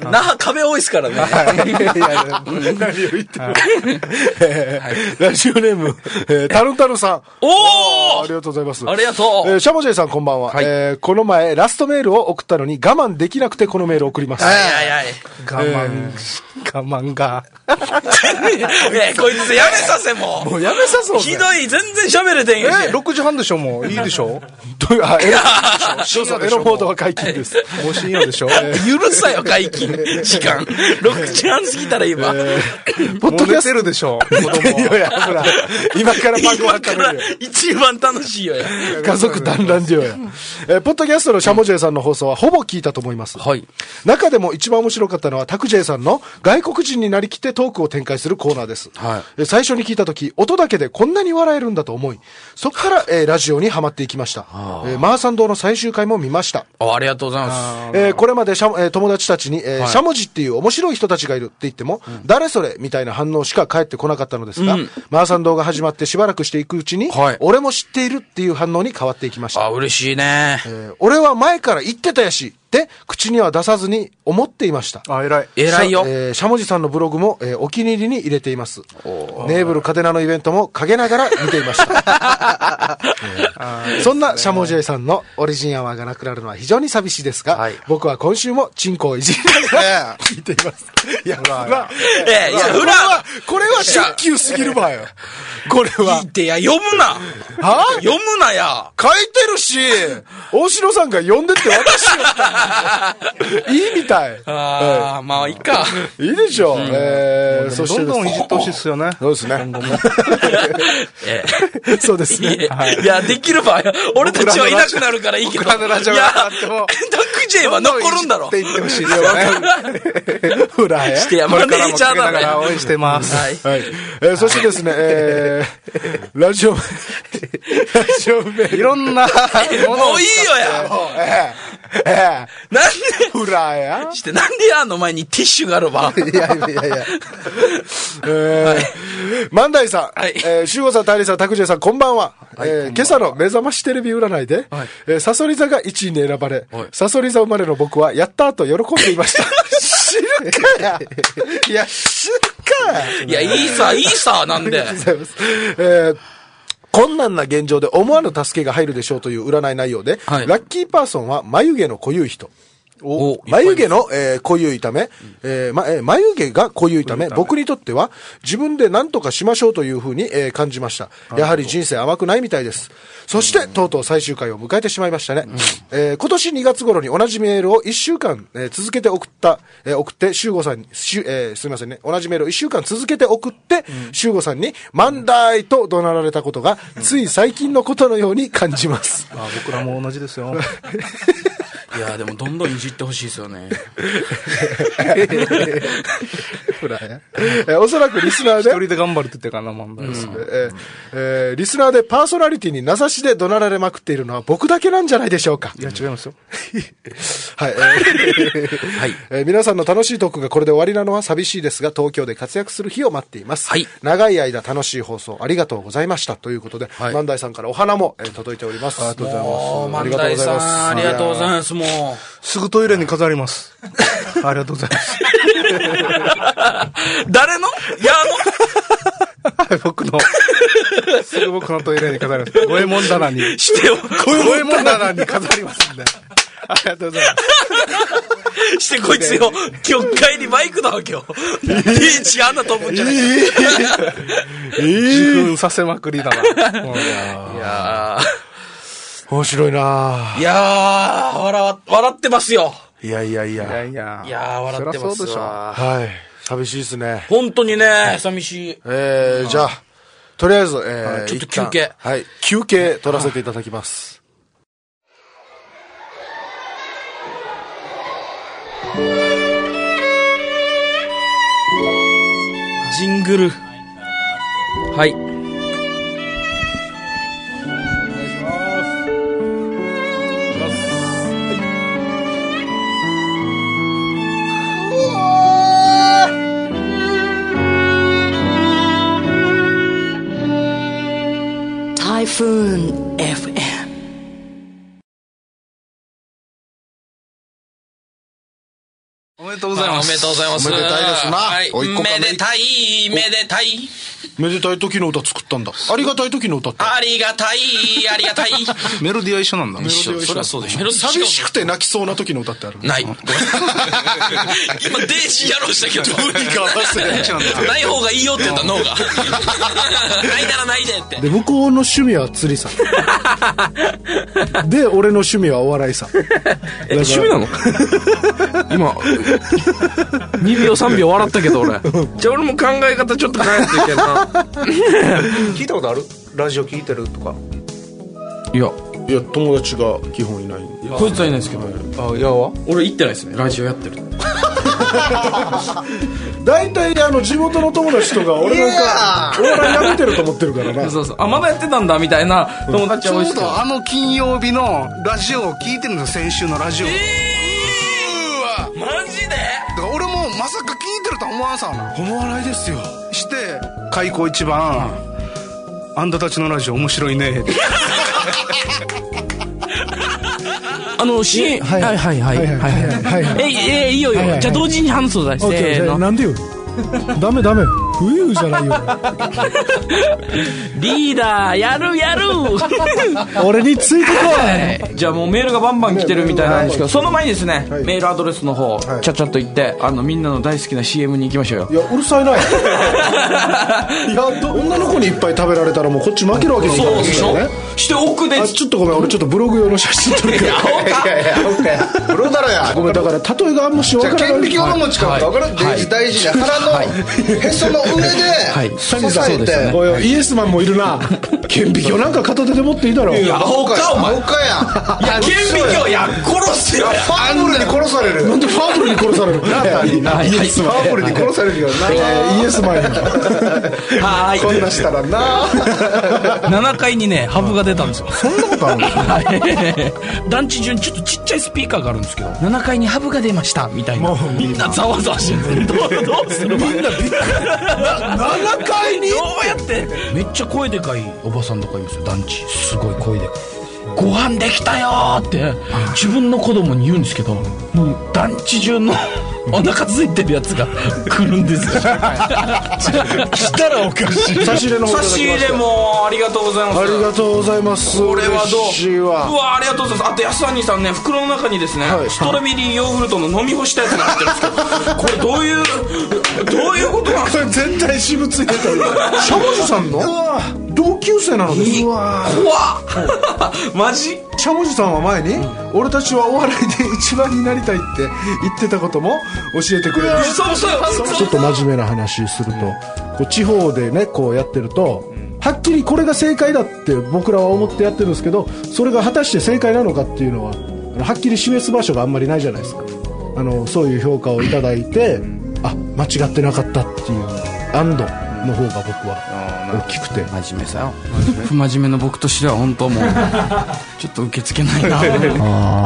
那覇壁多いですからね。 何を言っても。ラジオネーム、えー、タルンタルさん。 おーありがとうございます。 ありがとう。 えー、シャモジェイさんこんばんは。はい、えー、この前、ラストメールを送ったのに我慢できなくてこのメールを送ります。 はいはいはい。 我慢、我慢が。 えー、こいつやめさせも。 もうやめさそう。 ひどい、全然喋れてんやし。 え、ろくじはんでしょ、もう。いいでしょどういう、あ、エロ、そうそう、エロモードは解禁です。 もう深夜でしょ。 許さよ、解禁。時間。ろくじはん過ぎたら今。 ポッドキャスト。 寝てるでしょ、子供は。いや、ほら、今から番号測るよ。 一番楽しいよや。 家族団らんじよや。えー、ポッドキャストのシャモジェイさんの放送はほぼ聞いたと思います。 はい。 中でも一番面白かったのはタクジェイさんの外国人になりきってトークを展開するコーナーです。はい。最初に聞いたとき、音だけでこんなに笑えるんだと思い、そこから、えー、ラジオにハマっていきました。えー、マーサンドの最終回も見ました。 あ、ありがとうございます。 えー、これまでシャ、えー、友達たちに、えーはい、シャモジっていう面白い人たちがいるって言っても、うん、誰それみたいな反応しか返ってこなかったのですが、うん、マーサンドが始まってしばらくしていくうちに、はい、俺も知っているっていう反応に変わっていきました。 あ、嬉しいね。 えー、俺は前から言ってたやし、って口には出さずに思っていました。 あ、偉い。 偉いよ。 えー、シャモジさんのブログも、えー、お気に入りに入れています。ネーブルカデナのイベントも陰ながら見ていました。えー、そんなシャモジェイさんのオリジンアワーがなくなるのは非常に寂しいですが、はい、僕は今週もチンコをいじりながら聞いています。いや、ほら、 えー、いや、ほら、 これは直球すぎるばよ。これは。 聞いてや、読むな。 は読むなや。 書いてるし、大城さんが読んでって私よ。いいみたい。 ああ、まあいいか。 いいでしょう。えー、そしてどんどんいじってほしいっすよね。 そうですね。 ええ、そうですね。 いや、できる場合、俺たちはいなくなるからいいけど。いや、タクジェイは残るんだろ。 って言ってほしいですよね。 ほら、 してや、マネージャーだね。 応援してます。 はい。え、そしてですね、えー、ラジオ、ラジオ名。 いろんな、 もういいよや。 ええ、ええ。 なんでフラやして、なんでやの前にティッシュがあるわ。 いやいやいやいや。えー、はい。万代さん、はい、えー、シュウゴさん、タイリさん、タクジェイさん、こんばんは。はい、えー、今朝の目覚ましテレビ占いで、はい、えー、サソリ座がいちいに選ばれ、はい、サソリ座生まれの僕は、やったーと喜んでいました。知るかや。いや、知るかや。 いや、いいさ、いいさ、なんで。 ありがとうございます。えー困難な現状で思わぬ助けが入るでしょうという占い内容で、はい、ラッキーパーソンは眉毛の濃ゆい人。眉毛の、えー、濃ゆいため、えーまえー、眉毛が濃ゆいため、僕にとっては自分で何とかしましょうというふうに、えー、感じました。やはり人生甘くないみたいです。そして、とうとう最終回を迎えてしまいましたね。うんえー、今年にがつ頃に同じメールをいっしゅうかん、えー、続けて送った、えー、送って、シュウゴさんに、しゅえー、すみませんね。同じメールをいっしゅうかん続けて送って、うん、シュウゴさんに、万代と怒鳴られたことが、つい最近のことのように感じます。 あ僕らも同じですよ。 いやでもどんどんいじってほしいですよね。 ほらね。えおそらくリスナーで。 一人で頑張るって言ってかなもんだ、うんですね。ええー、リスナーでパーソナリティに名指しで怒鳴られまくっているのは僕だけなんじゃないでしょうか。 いや違いますよ。 はい。えーはいえー。皆さんの楽しいトークがこれで終わりなのは寂しいですが、東京で活躍する日を待っています。はい。長い間楽しい放送ありがとうございましたということで、はい、万代さんからお花も、えー、届いております。 ありがとうございます。 ありがとうございます。ありがとうございます。もうすぐトイレに飾ります。ありがとうございます。 誰の矢の僕の。すぐ僕のトイレに飾ります。五右衛門棚に。 してよ。 五右衛門棚に飾りますんで。ありがとうございます。 してこいつよ、今日帰りバイクだわ今日。ビーチあんな飛ぶんじゃないか。 えー、自分させまくりだな。いやー。 面白いなぁ。いやー、笑、笑ってますよ。 いやいやいや。 いやいや。 いやー、笑ってますわ。 はい。寂しいですね。 本当にね、寂しい。 えー、じゃあ、とりあえず、えー、 ちょっと休憩。 はい。休憩取らせていただきます。 ジングル。はい。 Typhoon エフエム。 おめでとうございます。 おめでとうございます。 おめでたいですな。 はい。 おいっ子かめでたい、めでたい。 めでたい時の歌作ったんだ。ありがたい時の歌って。 ありがたい、ありがたい。 メロディーは一緒なんだ。 一緒。そりゃそうでしょ。 寂しくて泣きそうな時の歌ってある？ ない。今、デージやろうしたけど、 どうにか合わせない。 ない方がいいよって言った脳が。ないならないでって。 で、向こうの趣味は釣りさ。で、俺の趣味はお笑いさ。 え、趣味なの？今、にびょうさんびょう笑ったけど俺。じゃあ俺も考え方ちょっと変えないといけんな。 聞いたことある？ラジオ聞いてるとか。 いや。 いや、友達が基本いない。 こいつはいないですけど。 あ、いやは？ 俺行ってないですね。ラジオやってる。 大体あの地元の友達とか俺なんかお笑いやめてると思ってるからな。 そうそう。あ、まだやってたんだみたいな友達は多いですけど。 ちょうどあの金曜日のラジオを聞いてるんですよ、先週のラジオ。 えー、うわマジで？ だから俺もまさか聞いてるとは思わんさな。 お笑いですよ。 して開口一番、あんたたちのラジオ面白いね。 あの、シーン、はいはいはいはいはいはい。え、え、いいよいいよ。じゃあ同時に話そうだ。せーの。 なんでよ。ダメダメ。冬じゃないよ。 リーダー、やるやる。 俺についてこい。じゃあもうメールがバンバン来てるみたいなんですけど、その前にですね、メールアドレスの方、ちゃちゃっと行って、あの、みんなの大好きな シーエム に行きましょうよ。 いや、うるさいな。いや、女の子にいっぱい食べられたらもうこっち負けるわけにいかないですからね。 して奥で。 ちょっとごめん、俺ちょっとブログ用の写真撮るから。いやいや、青かや。ブログだろや。ごめん、だから例えがあんまし分からない。 じゃあ、顕微鏡の持ち方分かる？大事大事な腹のへその上で支えて。 おい、イエスマンもいるな。顕微鏡なんか片手で持っていいだろ。 いや、青かお前。 青かや。 いや、顕微鏡や、殺すよ。 ファーブルに殺される。 なんでファーブルに殺される？ イエスマン。ファーブルに殺されるよな。 イエスマンや。 はい。 こんなしたらな。 ななかいにね、ハブが出たんですよ。 そんなことあるんですか？ 団地中にちょっとちっちゃいスピーカーがあるんですけど、ななかいにハブが出ましたみたいな。みんなざわざわしてる。どうどうする？みんなびっくり。ななかいにどうやって？めっちゃ声でかいおばさんとかいますよ、団地。すごい声でかい。ご飯できたよーって自分の子供に言うんですけど、もう団地中のお腹空いてるやつが来るんですよ。したらおかしい。 差し入れの方差し入れもありがとうございます。 ありがとうございます。 これはどう？ 嬉しいわ。 うわ、ありがとうございます。あと安兄さんね、袋の中にですね、はい、ストロベリーヨーグルトの飲み干したやつが入ってるんですけど、これどういうどういうことなんですか？ 絶対私物入れたよ。しゃもじさんの同級生なのです。 うわ怖っ。マジ？ しゃもじさんは前に、うん、俺たちはお笑いで一番になりたいって言ってたことも教えてくれる。 そうそうちょっと真面目な話すると、こう地方でねこうやってると、はっきりこれが正解だって僕らは思ってやってるんですけど、それが果たして正解なのかっていうのははっきり示す場所があんまりないじゃないですか。あのそういう評価をいただいて、あ、間違ってなかったっていう安堵の方が僕は大きくて。 真面目さよ。不真面目の僕としては本当もうちょっと受け付けないな。あー、えー、えー、え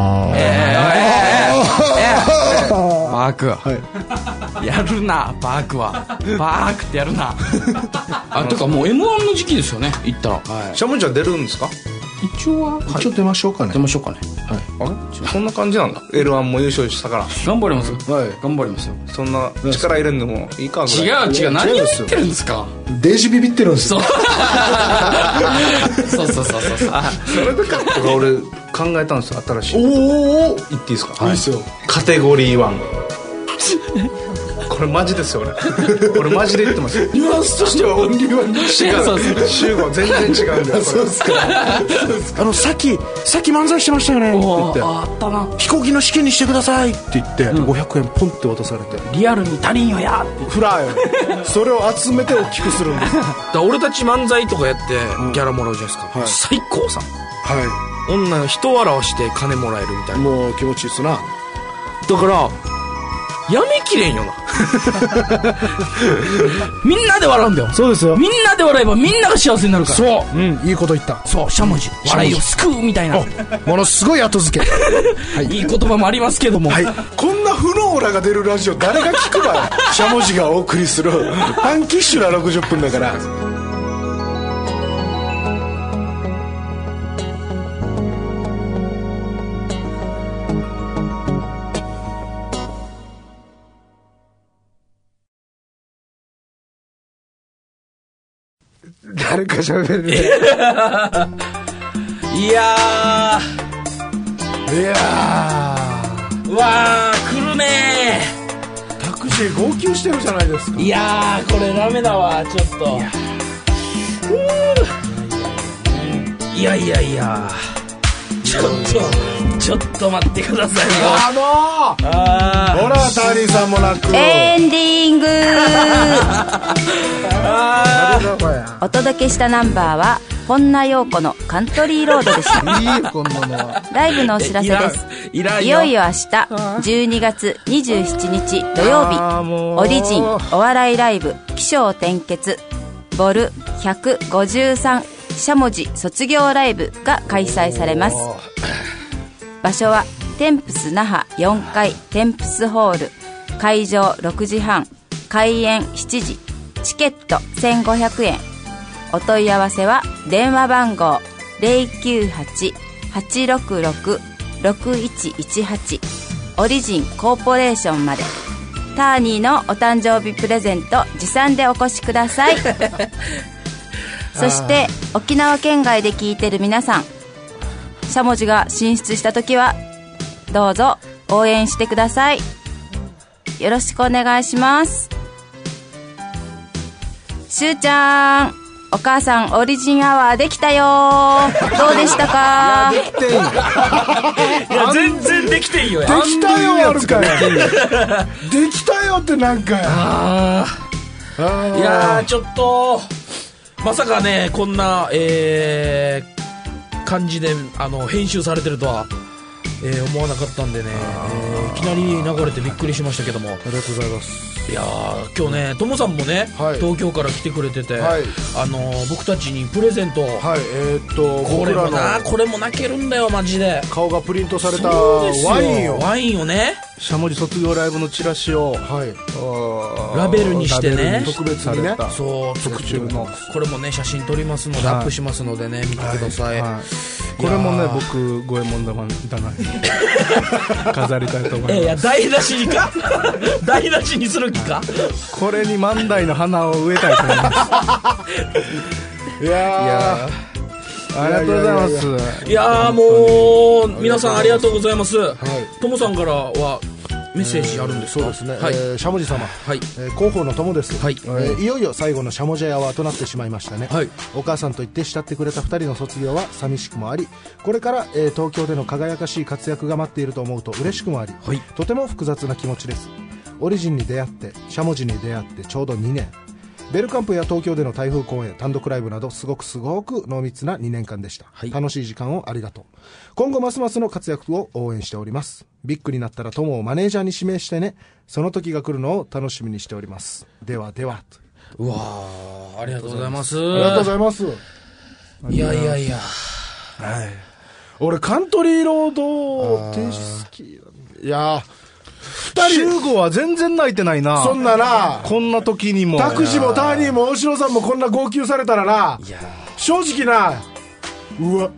ー、バーク、はい、やるなバークは。バークってやるな。あ、とかもう エムワン の時期ですよね、行ったら。 はい、しゃもんちゃん出るんですか？ 一応は、 一応出ましょうかね。 出ましょうかね。 はい。あ、そんな感じなんだ。エルワン も優勝したから。 頑張りますよ。 はい。 頑張りますよ。 そんな力入れんでもいいかぐらい。 違う違う、何を言ってるんですか？ デージビビってるんですよ。 そうそうそうそうそう。 あ、それでかって俺考えたんですよ、新しい。 おお。 言っていいですか？ はい。いいですよ。 カテゴリーワン。これマジですよ俺。これマジで言ってますよ。 ニュアンスとしてはオンリーワン。違う。 集合全然違うんだよ。 そうですか。あのさっきさっき漫才してましたよねって言って。 あったな。 飛行機の試験にしてくださいって言って、うん、ごひゃくえんポンって渡されて。 リアルに足りんよやって。 フラーよ。それを集めて大きくするんです。 だ俺たち漫才とかやってギャラもらうじゃないですか。はい、最高さん。 はい。 女の人笑わして金もらえるみたいな。 もう気持ちいいっすな。 だからやめきれんよな。 みんなで笑うんだよ。 そうですよ。 みんなで笑えばみんなが幸せになるから。 そう、うん、いいこと言った。 そう、しゃもじ、笑いを救うみたいな。 ものすごい後付け。 はい、いい言葉もありますけども。 はい。こんな負のオーラが出るラジオ誰が聞くわよ。しゃもじがお送りするパンキッシュなろくじゅっぷんだから。 誰か喋るね。 いやー。いやー。うわー、来るねー。タクシー号泣してるじゃないですか。 いやー、これダメだわ、ちょっと。いやいやいや。ちょっと、ちょっと待ってくださいよ。 あのー、あーほら、ターリーさんも泣く。 エンディングお届けしたナンバーは本名陽子のカントリーロードでした。 いいよ、こんなのは。 ライブのお知らせです。い, い, いよいよ明日じゅうにがつにじゅうしちにち土曜日、オリジンお笑いライブ起承転結ボルひゃくごじゅうさんしゃもじ卒業ライブが開催されます。場所はテンプス那覇よんかいテンプスホール、会場ろくじはん、開演しちじ、チケットせんごひゃくえん。お問い合わせは電話番号 ゼロきゅうはち はちろくろく ろくいちいちはち オリジンコーポレーションまで。ターニーのお誕生日プレゼント持参でお越しください。そして沖縄県外で聞いてる皆さん、しゃもじが進出した時はどうぞ応援してください。よろしくお願いします。しゅうちゃん、お母さんオリジンアワーできたよ。どうでしたか？ いや、できてんよ。 いや、全然できてんよ。 できたよあるかよ。できたよってなんかや。 あー。いやー、ちょっとまさかね、こんな、えー、感じであの編集されてるとは、えー、思わなかったんでね、えー、いきなり流れてびっくりしましたけども。 ありがとうございます。 いやー、今日ね、ともさんもね、はい、東京から来てくれてて、はい、あのー、僕たちにプレゼント、 はい、えー、っとこれもな、これも泣けるんだよマジで。 顔がプリントされたワインをワインをね、 しゃもじ卒業ライブのチラシを、 はい、 ラベルにしてね、 特別にね、 そう特注の、これもね写真撮りますので、はい、アップしますのでね、見てください。はいはい、 これもね、僕五右衛門玉棚に飾りたいと思います。 いや、台無しにか台無しにする気か。 これに万代の花を植えたいと思います。 いやー、ありがとうございます。 いやー、もう皆さんありがとうございます。ともさんからはメッセージあるんですか？ そうですね、はい、えー、しゃもじ様、はい、えー、広報のともです、はい、えー、いよいよ最後のしゃもじアワーとなってしまいましたね、はい、お母さんと言って慕ってくれたふたりの卒業は寂しくもあり、これから、えー、東京での輝かしい活躍が待っていると思うと嬉しくもあり、はい、とても複雑な気持ちです。オリジンに出会ってしゃもじに出会ってちょうどにねん、ベルカンプや東京での台風公演、単独ライブなどすごくすごく濃密なにねんかんでした、はい、楽しい時間をありがとう。今後ますますの活躍を応援しております。ビッグになったら友をマネージャーに指名してね、その時が来るのを楽しみにしております。ではでは。 うわー、ありがとうございます。ありがとうございます。 いやいやいや、 はい、俺カントリーロードって好き。いやー、 二人集合は全然泣いてないな。 そんなな、こんな時にもタクシーもターニーも大城さんもこんな号泣されたらな、いや正直な、うわ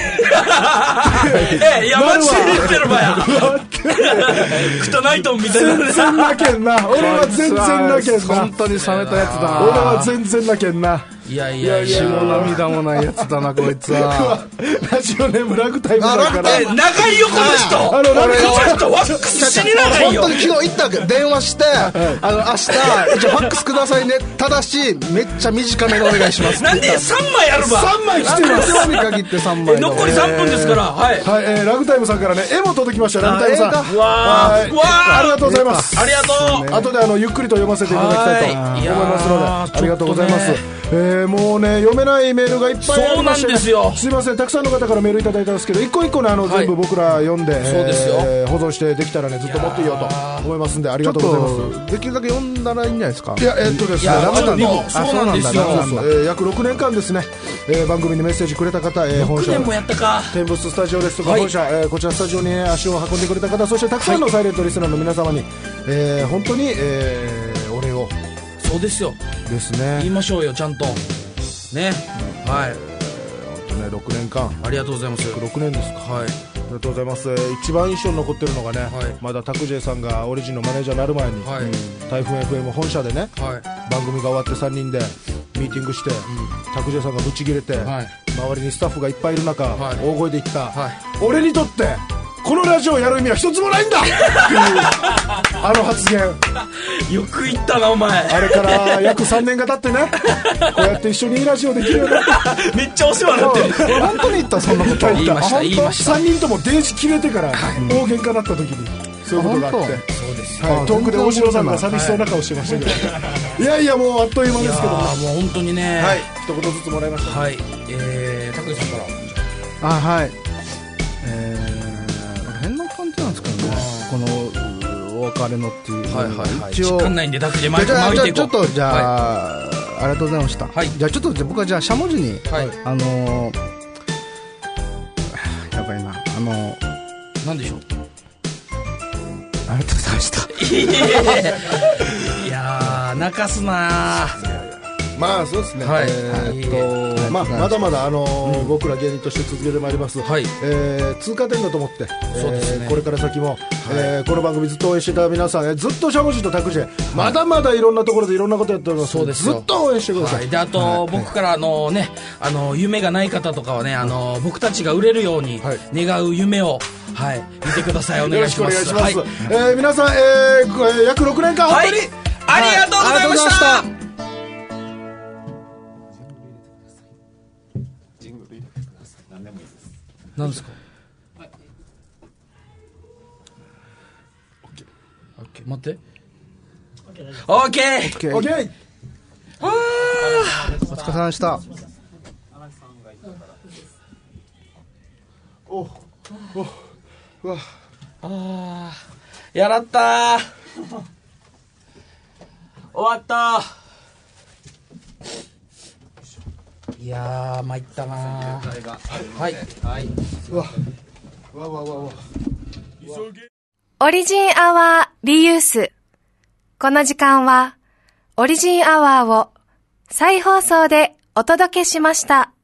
え、いやマジで言ってるばやクタナイトンみたいな。 全然なけんな、俺は全然なけんな。 本当に冷めたやつだ。 俺は全然なけんな。 いやいやいや、 血も涙もないやつだなこいつは。 ラジオネームラグタイムだから。 え、長いよこの人。あのラグタイムとワックス死に長いよ。 本当に昨日行ったわけ、電話して、あの明日一応ファックスくださいね、ただしめっちゃ短めでお願いします。 なんでさんまいあるば。 さんまい来てます。 今日に限ってさんまい。 残りさんぷんですから。はい、 はい、えー、ラグタイムさんからね、絵も届きました。ラグタイムさん、 うわー、うわー、 ありがとうございます。 ありがとう。 後であのゆっくりと読ませていただきたいと思いますので、ありがとうございます。えー、もうね、読めないメールがいっぱいありまして、ね、 そうなんですよ。 すいません、たくさんの方からメールいただいたんですけど、一個一個ね、あの、はい、全部僕ら読んで、 そうですよ、 えー、保存してできたらね、ずっと持っていようと思いますんで、ありがとうございます。 できるだけ読んだらいいんじゃないですか。 いや、えー、っとですね、 ダメなんだ。そうなんですよ。 えー、約ろくねんかんですね、えー、番組にメッセージくれた方、えー、本社、 ろくねんもやったか、 天物スタジオですとか、はい、本社、えー、こちらスタジオに、ね、足を運んでくれた方、そしてたくさんのサイレントリスナーの皆様に、えー、本当に、えー、お礼を。 そうですよ。 ですね。 言いましょうよ、ちゃんと。ね、うん、はい、 本当ね、ろくねんかんありがとうございます。 ろくねんですか。はい、ありがとうございます。一番印象に残ってるのがね、はい、まだタクジェイさんがオリジンのマネージャーになる前に、はい、台風 エフエム 本社でね、はい、番組が終わってさんにんでミーティングして、拓司さんがブチ切れて、はい、周りにスタッフがいっぱいいる中、はい、大声で言った、はい、俺にとってこのラジオをやる意味は一つもないんだっていうあの発言よく言ったなお前。 あれから約さんねんが経ってねこうやって一緒にラジオできるようになってめっちゃお世話になってる本当に言ったそんなこと言いました言いました。 さんにんともデージ決めてから大喧嘩になった時にそういうことがあって、そうですよ、はい、遠くで大城さんが寂しそうな顔してましたけど、はい、いやいやもうあっという間ですけども、 もう本当にね、 はい、一言ずつもらいました。 はい、えー、拓司さんからあ、はいえー、変な感じなんですけどね、このお別れのっていう、 はいはいはい、 一応時間ないんで拓司巻いていこう。じゃあちょっとじゃあ、はい、ありがとうございました、はい、じゃあちょっとじゃあ僕はじゃあしゃもじに、はい、あのー、やばいなあのー、 なんでしょう。 ありがとうございました。 いやー、泣かすなー。 まあそうですね、はい、えー、っと、まあ、まだまだ、あのーうん、僕ら芸人として続けてまいります、はい、えー、通過点だと思って、そうですね、えー、これから先も、はい、えー、この番組ずっと応援していた皆さん、えー、ずっとしゃもじと拓司、はい、まだまだいろんなところでいろんなことやっております。そうですよ、ずっと応援してください。はい、 であと、はい、僕からあの、ね、あの夢がない方とかはね、あの僕たちが売れるように願う夢を、はい、見てください。お願いします。よろしくお願いします。 はい、えー、皆さん、えー、約ろくねんかん、はい、本当に、 ありがとうございました。何ですか。オッケー。待って。オッケー。 オッケー。 あー。お疲れ様でした。 お、お、うわ。 あー。やらったー。終わったー。いやー、参ったなー。はい。はい。うわ。 うわうわうわうわ。 オリジンアワーリユース。この時間は、オリジンアワーを再放送でお届けしました。